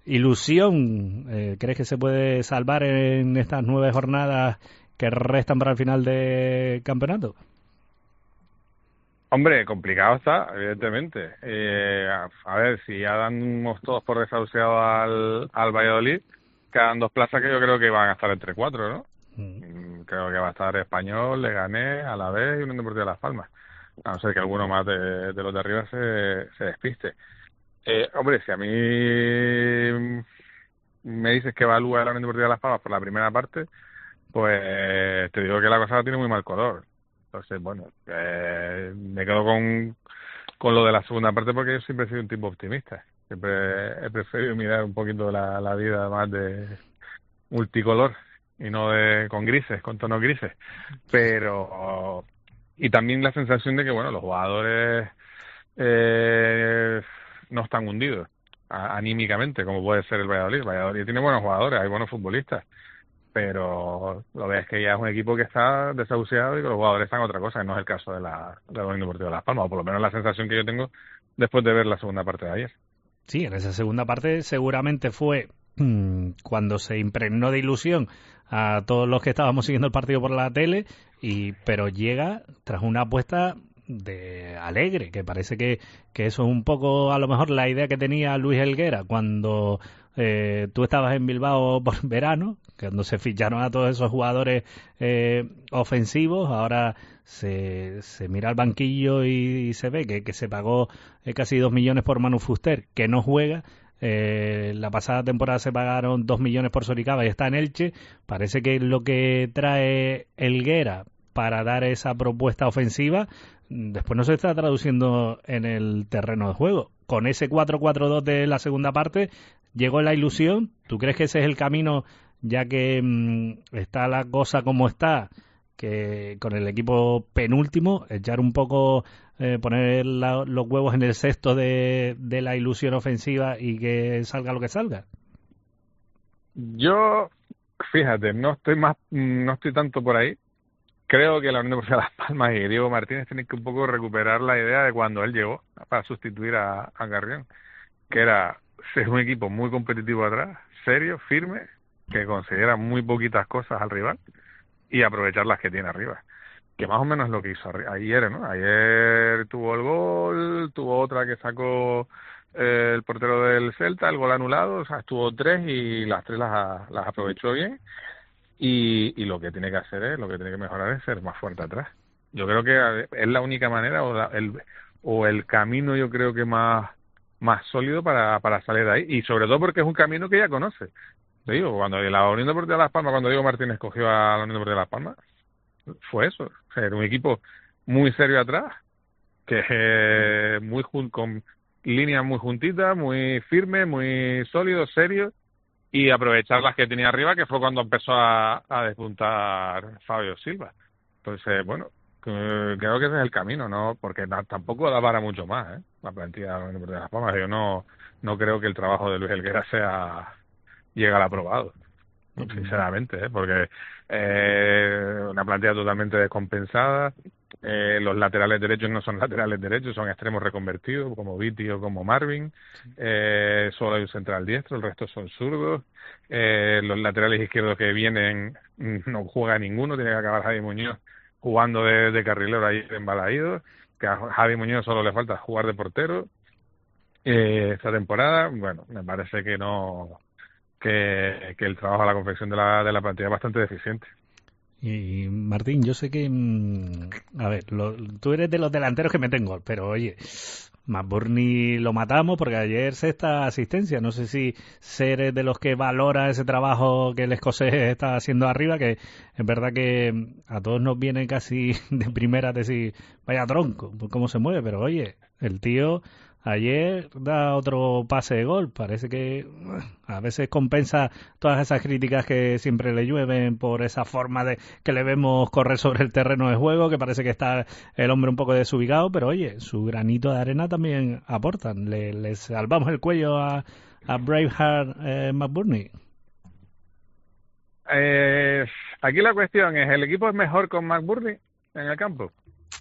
ilusión. Eh, ¿Crees que se puede salvar en estas nueve jornadas que restan para el final del campeonato? Hombre, complicado está, evidentemente. Eh, a, a ver, si ya damos todos por desahuciado al, al Valladolid, quedan dos plazas que yo creo que van a estar entre cuatro, ¿no? Mm. Creo que va a estar Español, Leganés, Alavés y Unión Deportiva Las Palmas. A no ser que alguno más de, de los de arriba se, se despiste. Eh, hombre, si a mí me dices que evalúa la Unión Deportiva Las Palmas por la primera parte, pues te digo que la cosa tiene muy mal color. Entonces, bueno, eh, me quedo con, con lo de la segunda parte, porque yo siempre he sido un tipo optimista. Siempre he preferido mirar un poquito la, la vida más de multicolor y no de con grises, con tonos grises. Pero... Y también la sensación de que, bueno, los jugadores eh, no están hundidos a, anímicamente, como puede ser el Valladolid. El Valladolid tiene buenos jugadores, hay buenos futbolistas, pero lo ves que ya es un equipo que está desahuciado y que los jugadores están otra cosa, que no es el caso de la, de la Unión Deportiva de Las Palmas, o por lo menos la sensación que yo tengo después de ver la segunda parte de ayer. Sí, en esa segunda parte seguramente fue mmm, cuando se impregnó de ilusión a todos los que estábamos siguiendo el partido por la tele, y pero llega tras una apuesta de alegre, que parece que, que eso es un poco a lo mejor la idea que tenía Luis Helguera cuando eh, tú estabas en Bilbao por verano, cuando se ficharon a todos esos jugadores eh, ofensivos. Ahora se, se mira al banquillo y, y se ve que, que se pagó eh, casi dos millones por Manu Fuster, que no juega. Eh, la pasada temporada se pagaron dos millones por Soricaba y está en Elche. Parece que lo que trae Helguera para dar esa propuesta ofensiva después no se está traduciendo en el terreno de juego. Con ese cuatro cuatro dos de la segunda parte llegó la ilusión. ¿Tú crees que ese es el camino, ya que mmm, está la cosa como está, que con el equipo penúltimo, echar un poco, eh, poner la, los huevos en el cesto de, de la ilusión ofensiva y que salga lo que salga? Yo, fíjate, no estoy más, no estoy tanto por ahí. Creo que la Unión Deportiva Las Palmas y Diego Martínez tienen que un poco recuperar la idea de cuando él llegó para sustituir a, a Carrión, que era ser un equipo muy competitivo atrás, serio, firme, que considera muy poquitas cosas al rival y aprovechar las que tiene arriba. que más o menos es lo que hizo ayer, ¿no? Ayer tuvo el gol, tuvo otra que sacó eh, el portero del Celta, el gol anulado, o sea, estuvo tres y las tres las, las aprovechó bien. Y, y lo que tiene que hacer es, lo que tiene que mejorar es ser más fuerte atrás. Yo creo que es la única manera o la, el o el camino, yo creo que más más sólido para, para salir de ahí, y sobre todo porque es un camino que ya conoce. Te digo, cuando la Unión Deportiva Las Palmas, cuando Diego Martínez cogió a la Unión Deportiva Las Palmas, fue eso, o sea, era un equipo muy serio atrás, que eh, muy jun- con líneas muy juntitas, muy firmes, muy sólidos, serios, y aprovechar las que tenía arriba, que fue cuando empezó a, a despuntar Fabio Silva. Entonces, bueno, creo que ese es el camino, ¿no? Porque no, tampoco da para mucho más, ¿eh? La plantilla de Las Palmas. Yo no no creo que el trabajo de Luis Helguera sea llegue al aprobado, uh-huh. sinceramente, ¿eh? Porque eh, una plantilla totalmente descompensada, eh, los laterales derechos no son laterales derechos, son extremos reconvertidos, como Viti o como Marvin, eh, solo hay un central diestro, el resto son zurdos, eh, los laterales izquierdos que vienen no juega ninguno, tiene que acabar Javi Muñoz jugando de, de carrilero ahí en Balaídos, que a Javi Muñoz solo le falta jugar de portero eh, esta temporada. Bueno, me parece que no que, que el trabajo a la confección de la, de la plantilla es bastante deficiente. Y Martín, yo sé que a ver, lo, tú eres de los delanteros que meten gol, pero oye, McBurnie lo matamos porque ayer sexta asistencia. No sé si eres de los que valora ese trabajo que el escocés está haciendo arriba, que es verdad que a todos nos viene casi de primera decir, vaya tronco, cómo se mueve, pero oye, el tío ayer da otro pase de gol. Parece que a veces compensa todas esas críticas que siempre le llueven por esa forma de que le vemos correr sobre el terreno de juego, que parece que está el hombre un poco desubicado, pero oye, su granito de arena también aportan. Le, le salvamos el cuello a, a Braveheart eh, McBurnie. Eh, aquí la cuestión es, ¿el equipo es mejor con McBurnie en el campo?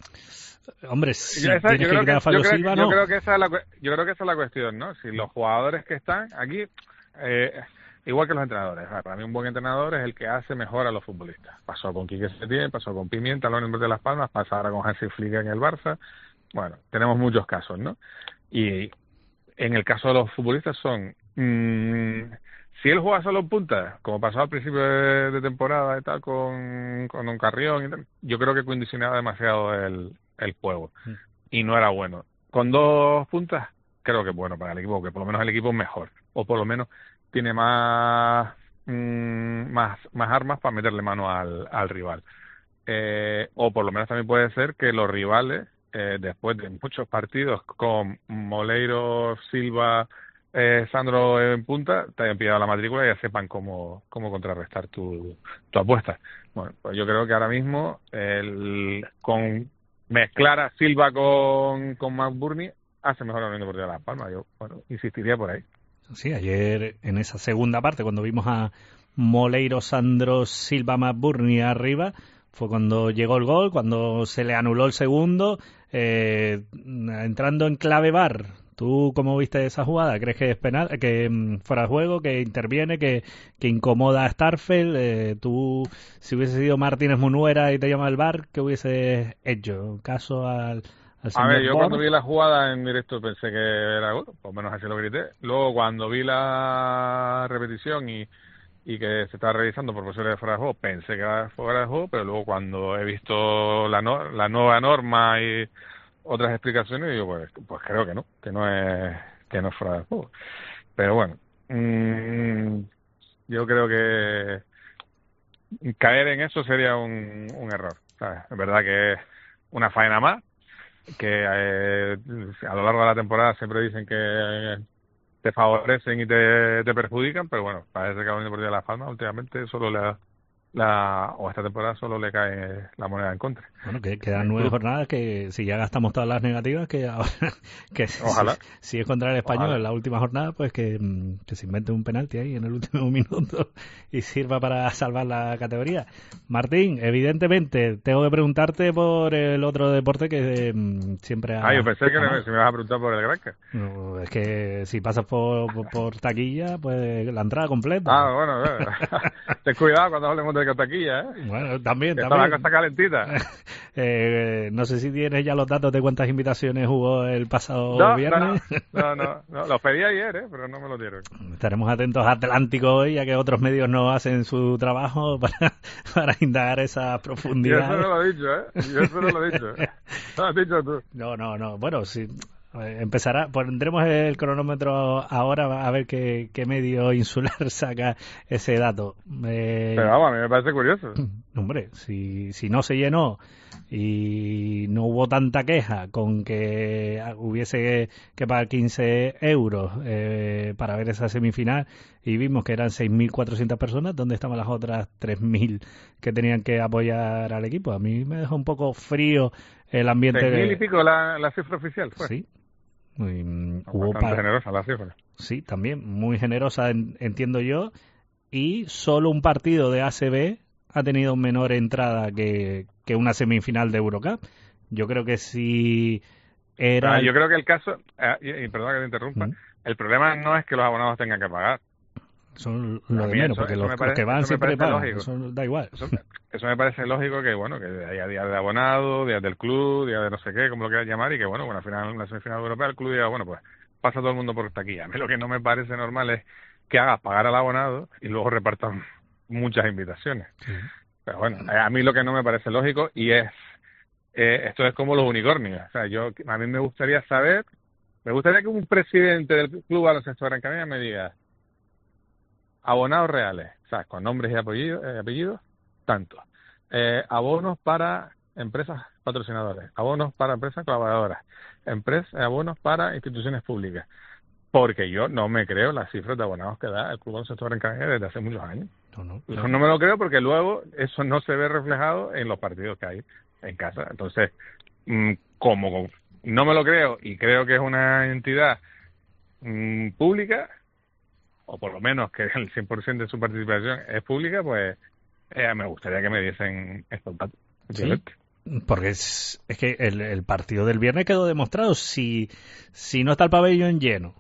Hombre, si esa, tienes que quitar a Fabio Silva, no. Yo creo que esa es la, yo creo que esa es la cuestión, ¿no? Si los jugadores que están aquí, eh, igual que los entrenadores, para mí un buen entrenador es el que hace mejor a los futbolistas. Pasó con Quique Setién, pasó con Pimienta, la Unión de Las Palmas, pasa ahora con Hansi Flick en el Barça. Bueno, tenemos muchos casos, ¿no? Y en el caso de los futbolistas son, mmm, si él juega solo en punta, como pasó al principio de, de temporada y tal, con, con Don Carrión y tal, yo creo que condicionaba demasiado el el juego y no era bueno. Con dos puntas creo que es bueno para el equipo, que por lo menos el equipo es mejor, o por lo menos tiene más mmm, más más armas para meterle mano al, al rival, eh, o por lo menos también puede ser que los rivales eh, después de muchos partidos con Moleiro, Silva, eh, Sandro en punta, te hayan pillado la matrícula y ya sepan cómo cómo contrarrestar tu, tu apuesta. Bueno, pues yo creo que ahora mismo el con mezclar a Silva con, con McBurnie hace mejor a la Unión Deportiva de Las Palmas. Yo, bueno, insistiría por ahí. Sí, ayer en esa segunda parte, cuando vimos a Moleiro, Sandro, Silva, McBurnie arriba, fue cuando llegó el gol, cuando se le anuló el segundo, eh, entrando en clave V A R. ¿Tú cómo viste esa jugada? ¿Crees que es penal, que um, fuera de juego, que interviene, que, que incomoda a Starfelt? Eh, tú, si hubiese sido Martínez Munuera y te llama el V A R, ¿qué hubiese hecho? ¿Caso al, al señor A ver, yo Borg? cuando vi la jugada en directo pensé que era gol, por lo menos así lo grité. Luego cuando vi la repetición y, y que se estaba revisando por posibilidad de fuera de juego, pensé que era fuera de juego, pero luego cuando he visto la, no, la nueva norma y otras explicaciones, yo pues, pues creo que no, que no es que no es fuera de juego. Pero bueno, mmm, yo creo que caer en eso sería un, un error, ¿sabes? Es verdad que es una faena más, que eh, a lo largo de la temporada siempre dicen que te favorecen y te, te perjudican, pero bueno, parece que a la Unión Deportiva de Las Palmas últimamente solo le la o esta temporada solo le cae la moneda en contra. Bueno, que quedan nueve jornadas, que si ya gastamos todas las negativas, que ahora, que ojalá. Si, si es contra el Español Ojalá. en la última jornada, pues que, que se invente un penalti ahí en el último minuto y sirva para salvar la categoría. Martín, evidentemente tengo que preguntarte por el otro deporte que mm, siempre ha... Ah, yo pensé que me, si me vas a preguntar por el Granca. No, es que si pasas por, por, por taquilla, pues la entrada completa. Ah, bueno, ten cuidado cuando hablemos de de taquilla, ¿eh? Bueno, también, que también. Está la cosa calentita. eh, no sé si tienes ya los datos de cuántas invitaciones hubo el pasado no, viernes. No, no, no, no, los pedí ayer, ¿eh? Pero no me lo dieron. Estaremos atentos a Atlántico hoy, ya que otros medios no hacen su trabajo para, para indagar esa profundidad. Yo eso no lo he dicho, ¿eh? Yo eso no lo he dicho. Lo has dicho tú. No, no, no. Bueno, sí. Empezará, pondremos el cronómetro ahora a ver qué, qué medio insular saca ese dato. Eh, Pero vamos, a mí me parece curioso. Hombre, si, si no se llenó y no hubo tanta queja con que hubiese que pagar quince euros eh, para ver esa semifinal y vimos que eran seis mil cuatrocientas personas, ¿dónde estaban las otras tres mil que tenían que apoyar al equipo? A mí me dejó un poco frío el ambiente. seis mil y pico la, la cifra oficial, fue. Sí. Muy, hubo bastante para... generosa la cifra. Sí, también muy generosa, en, entiendo yo, y solo un partido de A C B ha tenido menor entrada que, que una semifinal de Eurocup. Yo creo que si era... Ah, yo creo que el caso, eh, y, y perdona que te interrumpa, ¿Mm? el problema no es que los abonados tengan que pagar. Son lo de menos, eso, porque eso los, parece, los que van siempre pagan, eso da igual. Eso, eso me parece lógico que, bueno, que haya días de abonado, días del club, días de no sé qué, como lo quieras llamar, y que, bueno, bueno, al final, en la semifinal europea, el club diga, bueno, pues pasa todo el mundo por taquilla. A mí lo que no me parece normal es que hagas pagar al abonado y luego repartan muchas invitaciones. Sí. Pero bueno, a mí lo que no me parece lógico, y es, eh, esto es como los unicornios. O sea, yo, a mí me gustaría saber, me gustaría que un presidente del Club Baloncesto Gran Canaria me diga, abonados reales, o sea, con nombres y apellidos, eh, apellidos tanto. Eh, abonos para empresas patrocinadores, abonos para empresas colaboradoras, empresas, abonos para instituciones públicas. Porque yo no me creo las cifras de abonados que da el Club Baloncesto Gran Canaria desde hace muchos años. No, no, no. Eso no me lo creo porque luego eso no se ve reflejado en los partidos que hay en casa. Entonces, mmm, como no me lo creo y creo que es una entidad mmm, pública, o por lo menos que el cien por ciento de su participación es pública, pues eh, me gustaría que me diesen estos datos. ¿Sí? Porque es, es que el, el partido del viernes quedó demostrado. Si, si no está el pabellón lleno,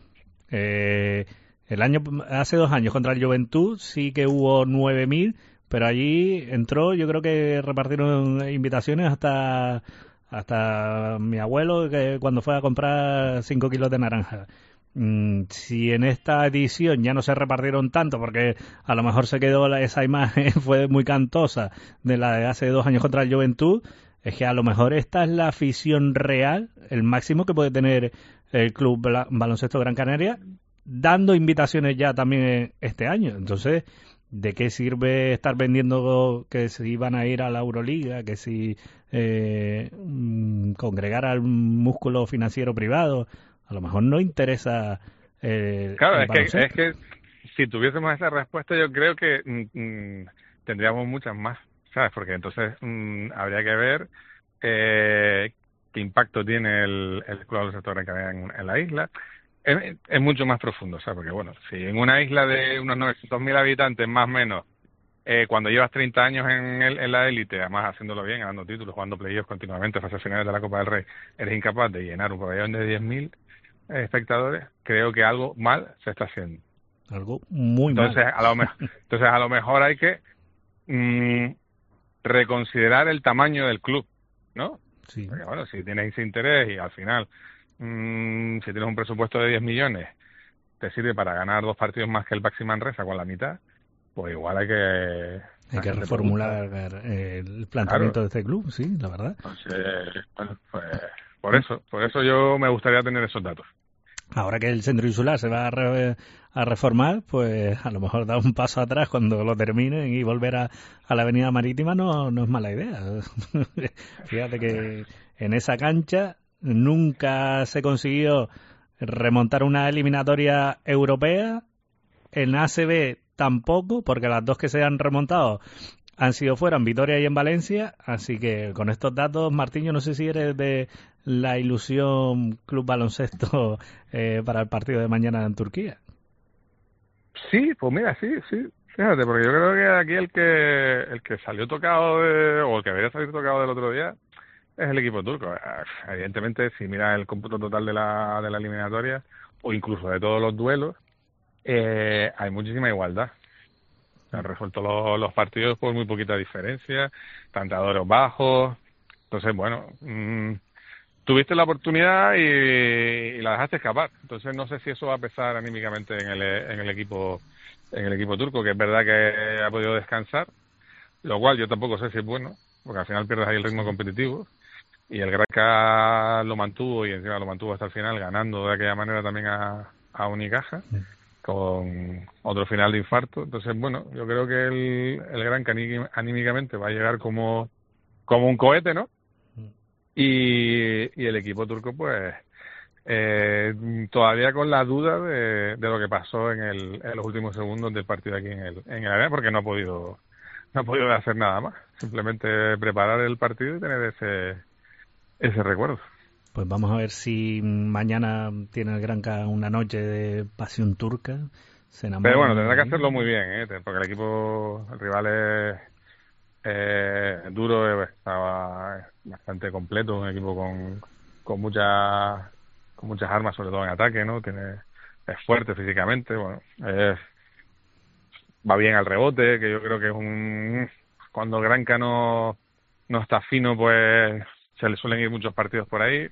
eh, el año hace dos años contra el Juventud sí que hubo nueve mil, pero allí entró, yo creo que repartieron invitaciones hasta, hasta mi abuelo que cuando fue a comprar cinco kilos de naranja. Mm, si en esta edición ya no se repartieron tanto porque a lo mejor se quedó la, esa imagen fue muy cantosa de la de hace dos años contra el Juventud, es que a lo mejor esta es la afición real, el máximo que puede tener el Club Baloncesto Gran Canaria, dando invitaciones ya también este año. Entonces, ¿de qué sirve estar vendiendo que si van a ir a la Euroliga, que si eh, congregar al músculo financiero privado? A lo mejor no interesa eh, claro, el es que, es que si tuviésemos esa respuesta yo creo que mm, tendríamos muchas más, ¿sabes? Porque entonces mm, habría que ver eh, qué impacto tiene el, el Club Baloncesto Gran Canaria en, en la isla. Es, es mucho más profundo, ¿sabes? Porque bueno, si en una isla de unos novecientos mil habitantes más o menos, eh, cuando llevas treinta años en, el, en la élite, además haciéndolo bien, ganando títulos, jugando playoffs continuamente, fases finales de la Copa del Rey, eres incapaz de llenar un pabellón de diez mil espectadores, creo que algo mal se está haciendo. Algo muy entonces, mal. A lo mejor, entonces, a lo mejor hay que mmm, reconsiderar el tamaño del club, ¿no? Sí. Porque, bueno, si tienes ese interés y al final, mmm, si tienes un presupuesto de diez millones, te sirve para ganar dos partidos más que el Baxi Manresa con la mitad, pues igual hay que... Hay que reformular el planteamiento claro. de este club, sí, la verdad. Entonces, bueno, pues... Por eso, por eso yo me gustaría tener esos datos. Ahora que el centro insular se va a, re, a reformar, pues a lo mejor dar un paso atrás cuando lo terminen y volver a, a la avenida marítima no, no es mala idea. Fíjate que en esa cancha nunca se consiguió remontar una eliminatoria europea, en A C B tampoco, porque las dos que se han remontado han sido fuera en Vitoria y en Valencia, así que con estos datos, Martín, yo no sé si eres de la ilusión Club Baloncesto eh, para el partido de mañana en Turquía. Sí, pues mira, sí, sí, fíjate, porque yo creo que aquí el que el que salió tocado, de, o el que debería salir tocado del otro día, es el equipo turco. Evidentemente, si miras el cómputo total de la, de la eliminatoria, o incluso de todos los duelos, eh, hay muchísima igualdad. Se han resuelto los, los partidos por muy poquita diferencia, tanteadores bajos. Entonces, bueno, mmm, tuviste la oportunidad y, y la dejaste escapar. Entonces, no sé si eso va a pesar anímicamente en el, en el equipo en el equipo turco, que es verdad que ha podido descansar, lo cual yo tampoco sé si es bueno, porque al final pierdes ahí el ritmo competitivo. Y el Granca lo mantuvo y encima lo mantuvo hasta el final, ganando de aquella manera también a, a Unicaja, con otro final de infarto. Entonces, bueno, yo creo que el, el Granca anímicamente va a llegar como, como un cohete, ¿no? Y, y el equipo turco, pues, eh, todavía con la duda de, de lo que pasó en, el, en los últimos segundos del partido aquí en el, en el área, porque no ha podido, no ha podido hacer nada más. Simplemente preparar el partido y tener ese, ese recuerdo. Pues vamos a ver si mañana tiene el Granca una noche de pasión turca. Se Pero bueno, tendrá que hacerlo muy bien, ¿eh? Porque el equipo, el rival es eh, duro, estaba bastante completo, un equipo con, con muchas con muchas armas, sobre todo en ataque, ¿no? Tiene, es fuerte físicamente, bueno, es, va bien al rebote, que yo creo que es un... Cuando el Granca no, no está fino, pues se le suelen ir muchos partidos por ahí.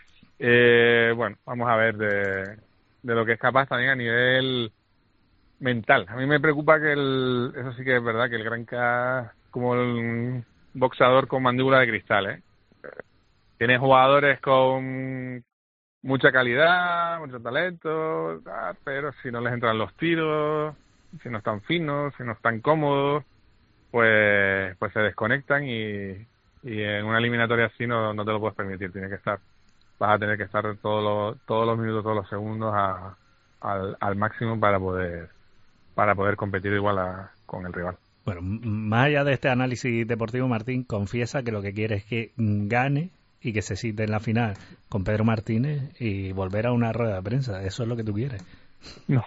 Eh, bueno, vamos a ver de, de lo que es capaz también a nivel mental. A mí me preocupa que el, eso sí que es verdad, que el Granca, como el boxeador con mandíbula de cristal, ¿eh? Tiene jugadores con mucha calidad, mucho talento, pero si no les entran los tiros, si no están finos, si no están cómodos, pues pues se desconectan y, y en una eliminatoria así no, no te lo puedes permitir, tiene que estar vas a tener que estar todos los todos los minutos, todos los segundos a, al, al máximo para poder para poder competir igual a, con el rival. Bueno, más allá de este análisis deportivo, Martín confiesa que lo que quiere es que gane y que se cite en la final con Pedro Martínez y volver a una rueda de prensa. Eso es lo que tú quieres. No,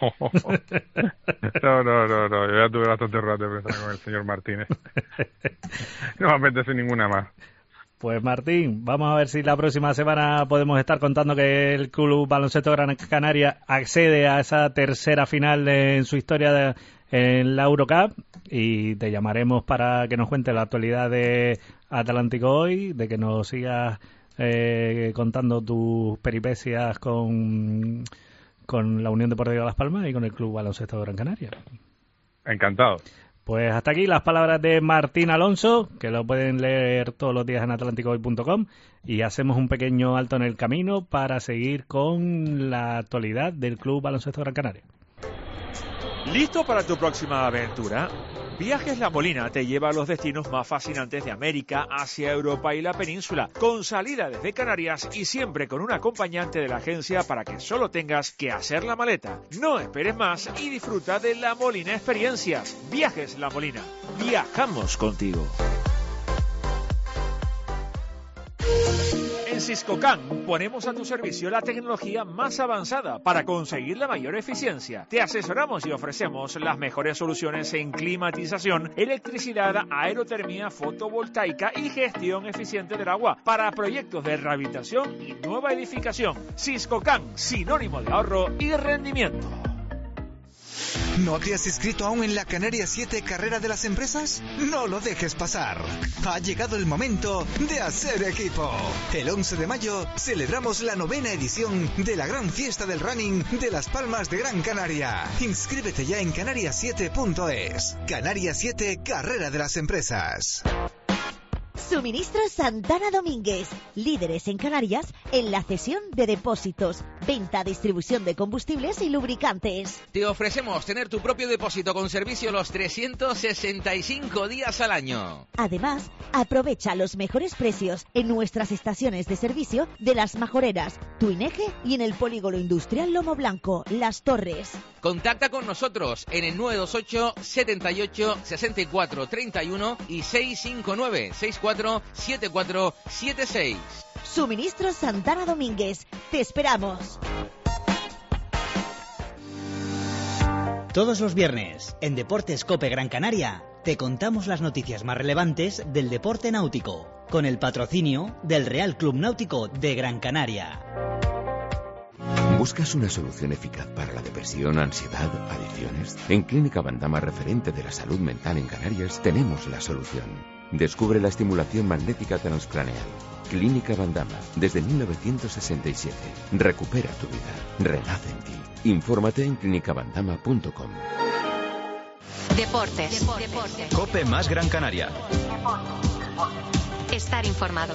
no, no, no, no. Yo ya tuve bastante rueda de prensa con el señor Martínez. No me apetece ninguna más. Pues Martín, vamos a ver si la próxima semana podemos estar contando que el Club Baloncesto Gran Canaria accede a esa tercera final en su historia de, en la Eurocup, y te llamaremos para que nos cuente la actualidad de Atlántico hoy, de que nos sigas eh, contando tus peripecias con, con la Unión Deportiva Las Palmas y con el Club Baloncesto Gran Canaria. Encantado. Pues hasta aquí las palabras de Martín Alonso, que lo pueden leer todos los días en atlántico hoy punto com, y hacemos un pequeño alto en el camino para seguir con la actualidad del Club Baloncesto Gran Canaria. ¿Listo para tu próxima aventura? Viajes La Molina te lleva a los destinos más fascinantes de América, Asia, Europa y la península, con salida desde Canarias y siempre con un acompañante de la agencia para que solo tengas que hacer la maleta. No esperes más y disfruta de La Molina Experiencias. Viajes La Molina. Viajamos contigo. En Ciscocan ponemos a tu servicio la tecnología más avanzada para conseguir la mayor eficiencia. Te asesoramos y ofrecemos las mejores soluciones en climatización, electricidad, aerotermia, fotovoltaica y gestión eficiente del agua para proyectos de rehabilitación y nueva edificación. Ciscocan, sinónimo de ahorro y rendimiento. ¿No te has inscrito aún en la Canarias siete Carrera de las Empresas? No lo dejes pasar. Ha llegado el momento de hacer equipo. El once de mayo celebramos la novena edición de la gran fiesta del running de Las Palmas de Gran Canaria. Inscríbete ya en canarias siete punto es. Canarias siete Carrera de las Empresas. Suministros Santana Domínguez, líderes en Canarias en la cesión de depósitos, venta, distribución de combustibles y lubricantes. Te ofrecemos tener tu propio depósito con servicio los trescientos sesenta y cinco días al año. Además, aprovecha los mejores precios en nuestras estaciones de servicio de Las Majoreras, Tuineje y en el Polígono Industrial Lomo Blanco, Las Torres. Contacta con nosotros en el nueve dos ocho, setenta y ocho, sesenta y cuatro, treinta y uno y seis cinco nueve, seis cuatro siete cuatro siete seis. Suministros Santana Domínguez. Te esperamos. Todos los viernes, en Deportes Cope Gran Canaria, te contamos las noticias más relevantes del deporte náutico, con el patrocinio del Real Club Náutico de Gran Canaria. ¿Buscas una solución eficaz para la depresión, ansiedad, adicciones? En Clínica Bandama, referente de la salud mental en Canarias, tenemos la solución. Descubre la estimulación magnética transcraneal. Clínica Bandama, desde mil novecientos sesenta y siete. Recupera tu vida. Renace en ti. Infórmate en clínica bandama punto com. Deportes. Deportes. Cope más Gran Canaria. Estar informado.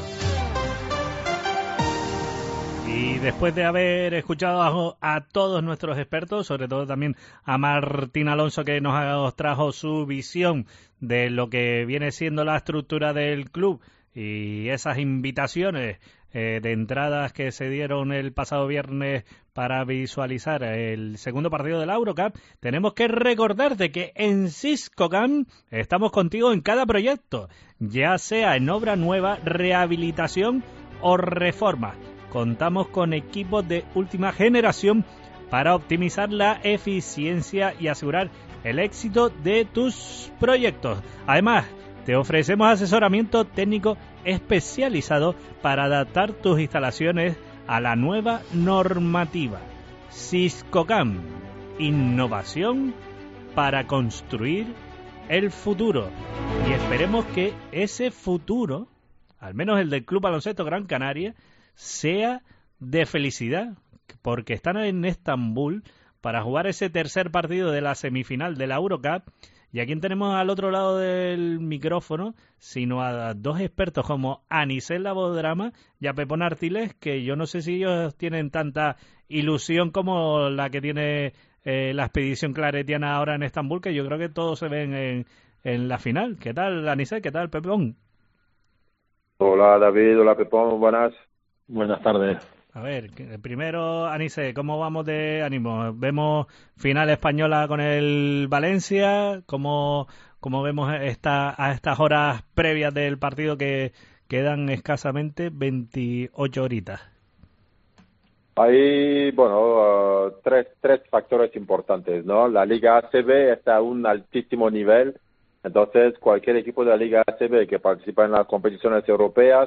Y después de haber escuchado a, a todos nuestros expertos, sobre todo también a Martín Alonso, que nos trajo su visión de lo que viene siendo la estructura del club y esas invitaciones eh, de entradas que se dieron el pasado viernes para visualizar el segundo partido de la Eurocup, tenemos que recordarte que en Siscocam estamos contigo en cada proyecto, ya sea en obra nueva, rehabilitación o reforma. Contamos con equipos de última generación para optimizar la eficiencia y asegurar el éxito de tus proyectos. Además, te ofrecemos asesoramiento técnico especializado para adaptar tus instalaciones a la nueva normativa. Siscocam, innovación para construir el futuro. Y esperemos que ese futuro, al menos el del Club Baloncesto Gran Canaria, sea de felicidad, porque están en Estambul para jugar ese tercer partido de la semifinal de la Eurocup. Y a quien tenemos al otro lado del micrófono, sino a dos expertos como Anicet Labodrama y a Pepón Artiles, que yo no sé si ellos tienen tanta ilusión como la que tiene eh, la expedición claretiana ahora en Estambul, que yo creo que todos se ven en, en la final. ¿Qué tal, Anicet? ¿Qué tal, Pepón? Hola, David. Hola, Pepón. Buenas. Buenas tardes. A ver, primero, Anicet, ¿cómo vamos de ánimo? ¿Vemos final española con el Valencia? ¿Cómo, cómo vemos esta, a estas horas previas del partido que quedan escasamente veintiocho horitas? Hay, bueno, uh, tres, tres factores importantes, ¿no? La Liga A C B está a un altísimo nivel, entonces cualquier equipo de la Liga A C B que participa en las competiciones europeas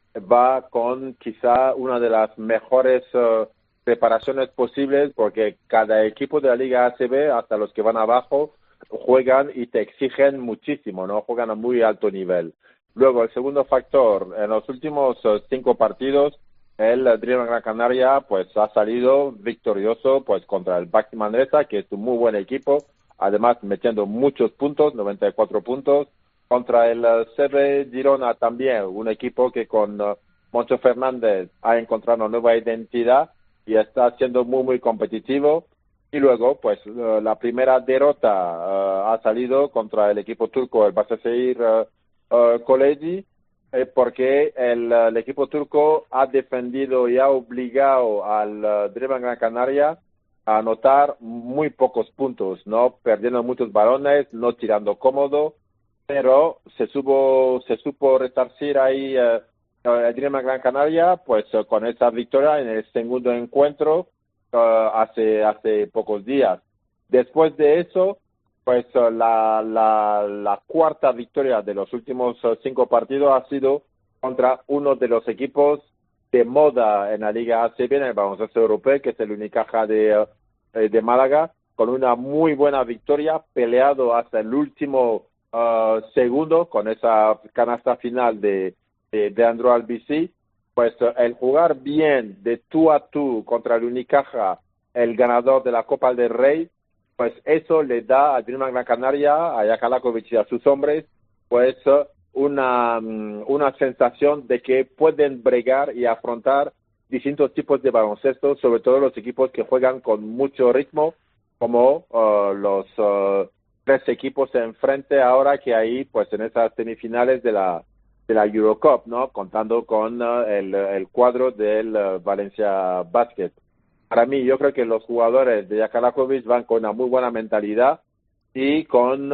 va con quizá una de las mejores uh, preparaciones posibles, porque cada equipo de la Liga A C B, hasta los que van abajo, juegan y te exigen muchísimo, ¿no? Juegan a muy alto nivel. Luego, el segundo factor, en los últimos uh, cinco partidos, el Dream Gran Canaria pues ha salido victorioso pues contra el Baxi Manresa, que es un muy buen equipo, además metiendo muchos puntos, noventa y cuatro puntos. Contra el uh, C B Girona también, un equipo que con uh, Moncho Fernández ha encontrado una nueva identidad y está siendo muy, muy competitivo. Y luego, pues, uh, la primera derrota uh, ha salido contra el equipo turco, el Başakşehir uh, uh, Koleji, eh, porque el, uh, el equipo turco ha defendido y ha obligado al uh, Dream Gran Canaria a anotar muy pocos puntos, ¿no? Perdiendo muchos balones, no tirando cómodo, pero se supo, se supo resarcir ahí uh, el Dream Gran Canaria, pues uh, con esa victoria en el segundo encuentro uh, hace hace pocos días. Después de eso, pues uh, la, la, la cuarta victoria de los últimos uh, cinco partidos ha sido contra uno de los equipos de moda en la Liga A C B, en el baloncesto europeo, que es el Unicaja de, uh, de Málaga, con una muy buena victoria, peleado hasta el último Uh, segundo con esa canasta final de, de, de Andrew Albici. Pues uh, el jugar bien de tú a tú contra el Unicaja, el ganador de la Copa del Rey, pues eso le da a Dream Gran Canaria, a Jakalakovic y a sus hombres, pues uh, una, um, una sensación de que pueden bregar y afrontar distintos tipos de baloncesto, sobre todo los equipos que juegan con mucho ritmo, como uh, los uh, tres equipos enfrente ahora que hay pues en esas semifinales de la de la Eurocup, ¿no? Contando con uh, el, el cuadro del uh, Valencia Basket. Para mí, yo creo que los jugadores de Jakalakovic van con una muy buena mentalidad y con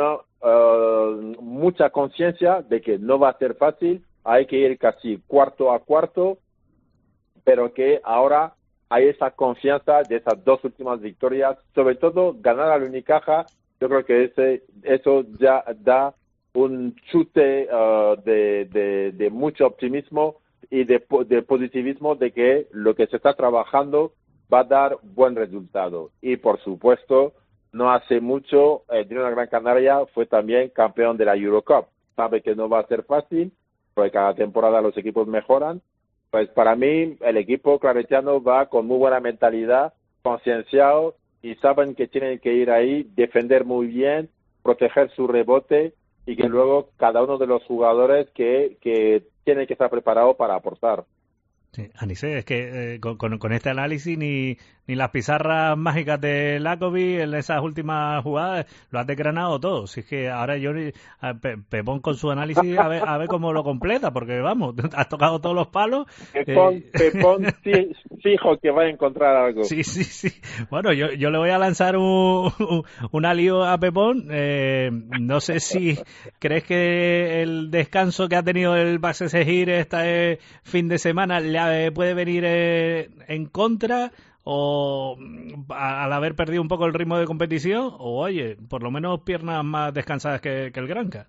uh, mucha conciencia de que no va a ser fácil, hay que ir casi cuarto a cuarto, pero que ahora hay esa confianza de esas dos últimas victorias, sobre todo ganar al Unicaja. Yo creo que ese, eso ya da un chute uh, de, de, de mucho optimismo y de, de positivismo de que lo que se está trabajando va a dar buen resultado. Y por supuesto, no hace mucho, el Girona Gran Canaria fue también campeón de la Eurocup. Sabe que no va a ser fácil, porque cada temporada los equipos mejoran. Pues para mí, el equipo claretiano va con muy buena mentalidad, concienciado, y saben que tienen que ir ahí, defender muy bien, proteger su rebote, y que luego cada uno de los jugadores que, que tiene que estar preparado para aportar. Sí, Anicet, es que eh, con, con, con este análisis ni, ni las pizarras mágicas de Lakovic en esas últimas jugadas lo has desgranado todo. Si es que ahora yo, a Pe, Pepón con su análisis, a ver, a ver cómo lo completa, porque vamos, has tocado todos los palos. Pepón, eh... Pepón sí, fijo que va a encontrar algo. Sí, sí, sí. Bueno, yo, yo le voy a lanzar un, un, un alío a Pepón. Eh, no sé si crees que el descanso que ha tenido el Baxi Seguir este fin de semana le puede venir eh, en contra, o a, al haber perdido un poco el ritmo de competición, o oye, por lo menos piernas más descansadas que, que el Granca.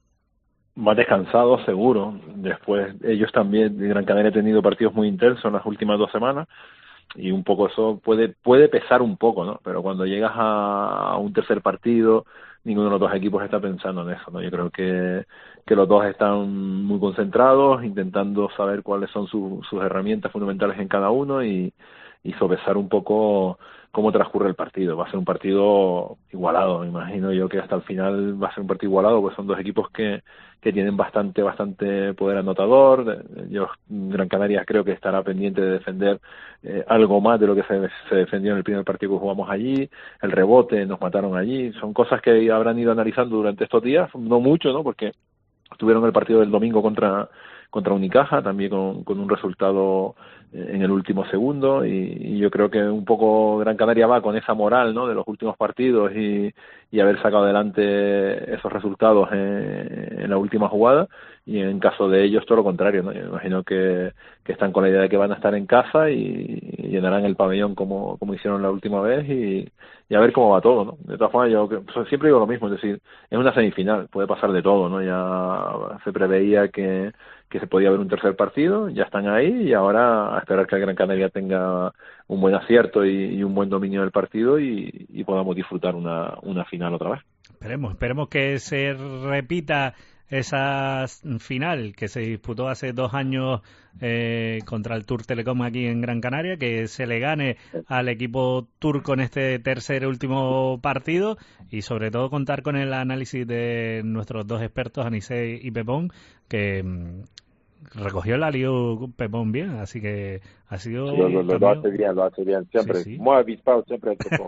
Más descansados seguro. Después ellos también, Gran Canaria ha tenido partidos muy intensos en las últimas dos semanas, y un poco eso puede puede pesar un poco, ¿no? Pero cuando llegas a, a un tercer partido, ninguno de los dos equipos está pensando en eso, ¿no? Yo creo que, que los dos están muy concentrados, intentando saber cuáles son su, sus herramientas fundamentales en cada uno, y, y sopesar un poco cómo transcurre el partido. Va a ser un partido igualado, me imagino yo que hasta el final va a ser un partido igualado, pues son dos equipos que, que tienen bastante bastante poder anotador. Yo, Gran Canaria, creo que estará pendiente de defender eh, algo más de lo que se, se defendió en el primer partido que jugamos allí. El rebote, nos mataron allí. Son cosas que habrán ido analizando durante estos días, no mucho, ¿no? Porque tuvieron el partido del domingo contra contra Unicaja, también con, con un resultado en el último segundo, y, y yo creo que un poco Gran Canaria va con esa moral, ¿no?, de los últimos partidos, y, y haber sacado adelante esos resultados en, en la última jugada, y en caso de ellos todo lo contrario, ¿no? Yo imagino que, que están con la idea de que van a estar en casa y, y llenarán el pabellón como, como hicieron la última vez, y, y a ver cómo va todo, ¿no? De todas formas, yo pues, siempre digo lo mismo, es decir, es una semifinal, puede pasar de todo, ¿no? Ya se preveía que que se podía haber un tercer partido, ya están ahí, y ahora a esperar que el Gran Canaria tenga un buen acierto y, y un buen dominio del partido, y, y podamos disfrutar una, una final otra vez. Esperemos, esperemos que se repita esa final que se disputó hace dos años eh, contra el Tour Telecom aquí en Gran Canaria, que se le gane al equipo turco en este tercer último partido, y sobre todo contar con el análisis de nuestros dos expertos, Anicet y Pepón, que recogió el alío Pepón bien, así que ha sido... Lo, lo, lo, lo hace bien, lo hace bien, siempre. Sí, sí. Muy avispado siempre el Pepón.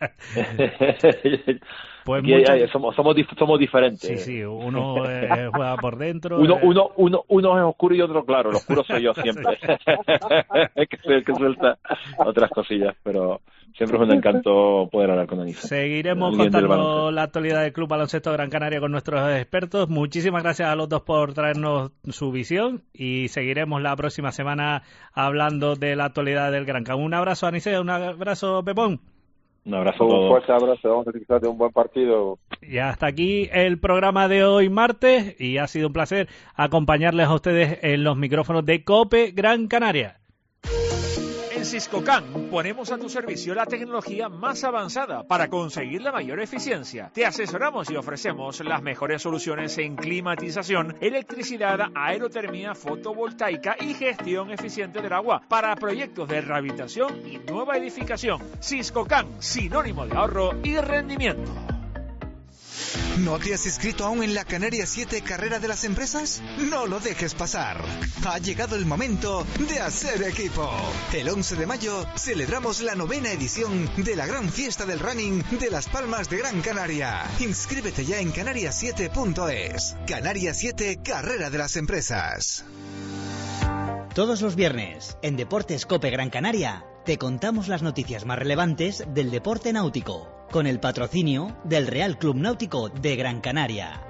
Pues mucho... hay, somos, somos, somos diferentes. Sí, sí, uno eh, juega por dentro. Uno, eh... uno, uno, uno es oscuro y otro claro, el oscuro soy yo siempre. que soy el que suelta otras cosillas, pero siempre es un encanto poder hablar con Anicet. Seguiremos contando la actualidad del Club Baloncesto Gran Canaria con nuestros expertos. Muchísimas gracias a los dos por traernos su visión, y seguiremos la próxima semana hablando de la actualidad del Gran Canaria. Un abrazo, Anicet, un abrazo, Pepón. Un abrazo a todos. Un fuerte abrazo, vamos a disfrutar de un buen partido. Y hasta aquí el programa de hoy martes, y ha sido un placer acompañarles a ustedes en los micrófonos de COPE Gran Canaria. En Siscocan ponemos a tu servicio la tecnología más avanzada para conseguir la mayor eficiencia. Te asesoramos y ofrecemos las mejores soluciones en climatización, electricidad, aerotermia, fotovoltaica y gestión eficiente del agua para proyectos de rehabilitación y nueva edificación. Siscocan, sinónimo de ahorro y rendimiento. ¿No te has inscrito aún en la Canarias siete Carrera de las Empresas? No lo dejes pasar. Ha llegado el momento de hacer equipo. El once de mayo celebramos la novena edición de la gran fiesta del running de Las Palmas de Gran Canaria. Inscríbete ya en canarias siete punto es. Canarias siete Carrera de las Empresas. Todos los viernes, en Deportes COPE Gran Canaria, te contamos las noticias más relevantes del deporte náutico, con el patrocinio del Real Club Náutico de Gran Canaria.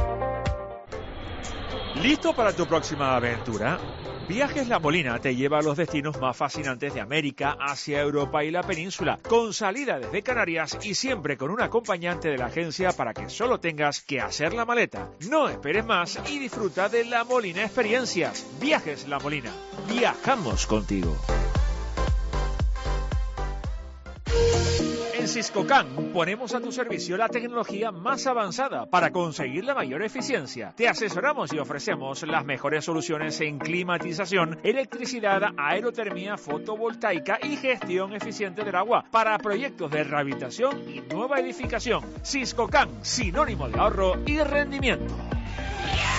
¿Listo para tu próxima aventura? Viajes La Molina te lleva a los destinos más fascinantes de América, Asia, Europa y la península, con salida desde Canarias y siempre con un acompañante de la agencia para que solo tengas que hacer la maleta. No esperes más y disfruta de La Molina Experiencias. Viajes La Molina. Viajamos contigo. Siscocan, ponemos a tu servicio la tecnología más avanzada para conseguir la mayor eficiencia. Te asesoramos y ofrecemos las mejores soluciones en climatización, electricidad, aerotermia, fotovoltaica y gestión eficiente del agua para proyectos de rehabilitación y nueva edificación. Siscocan, sinónimo de ahorro y rendimiento.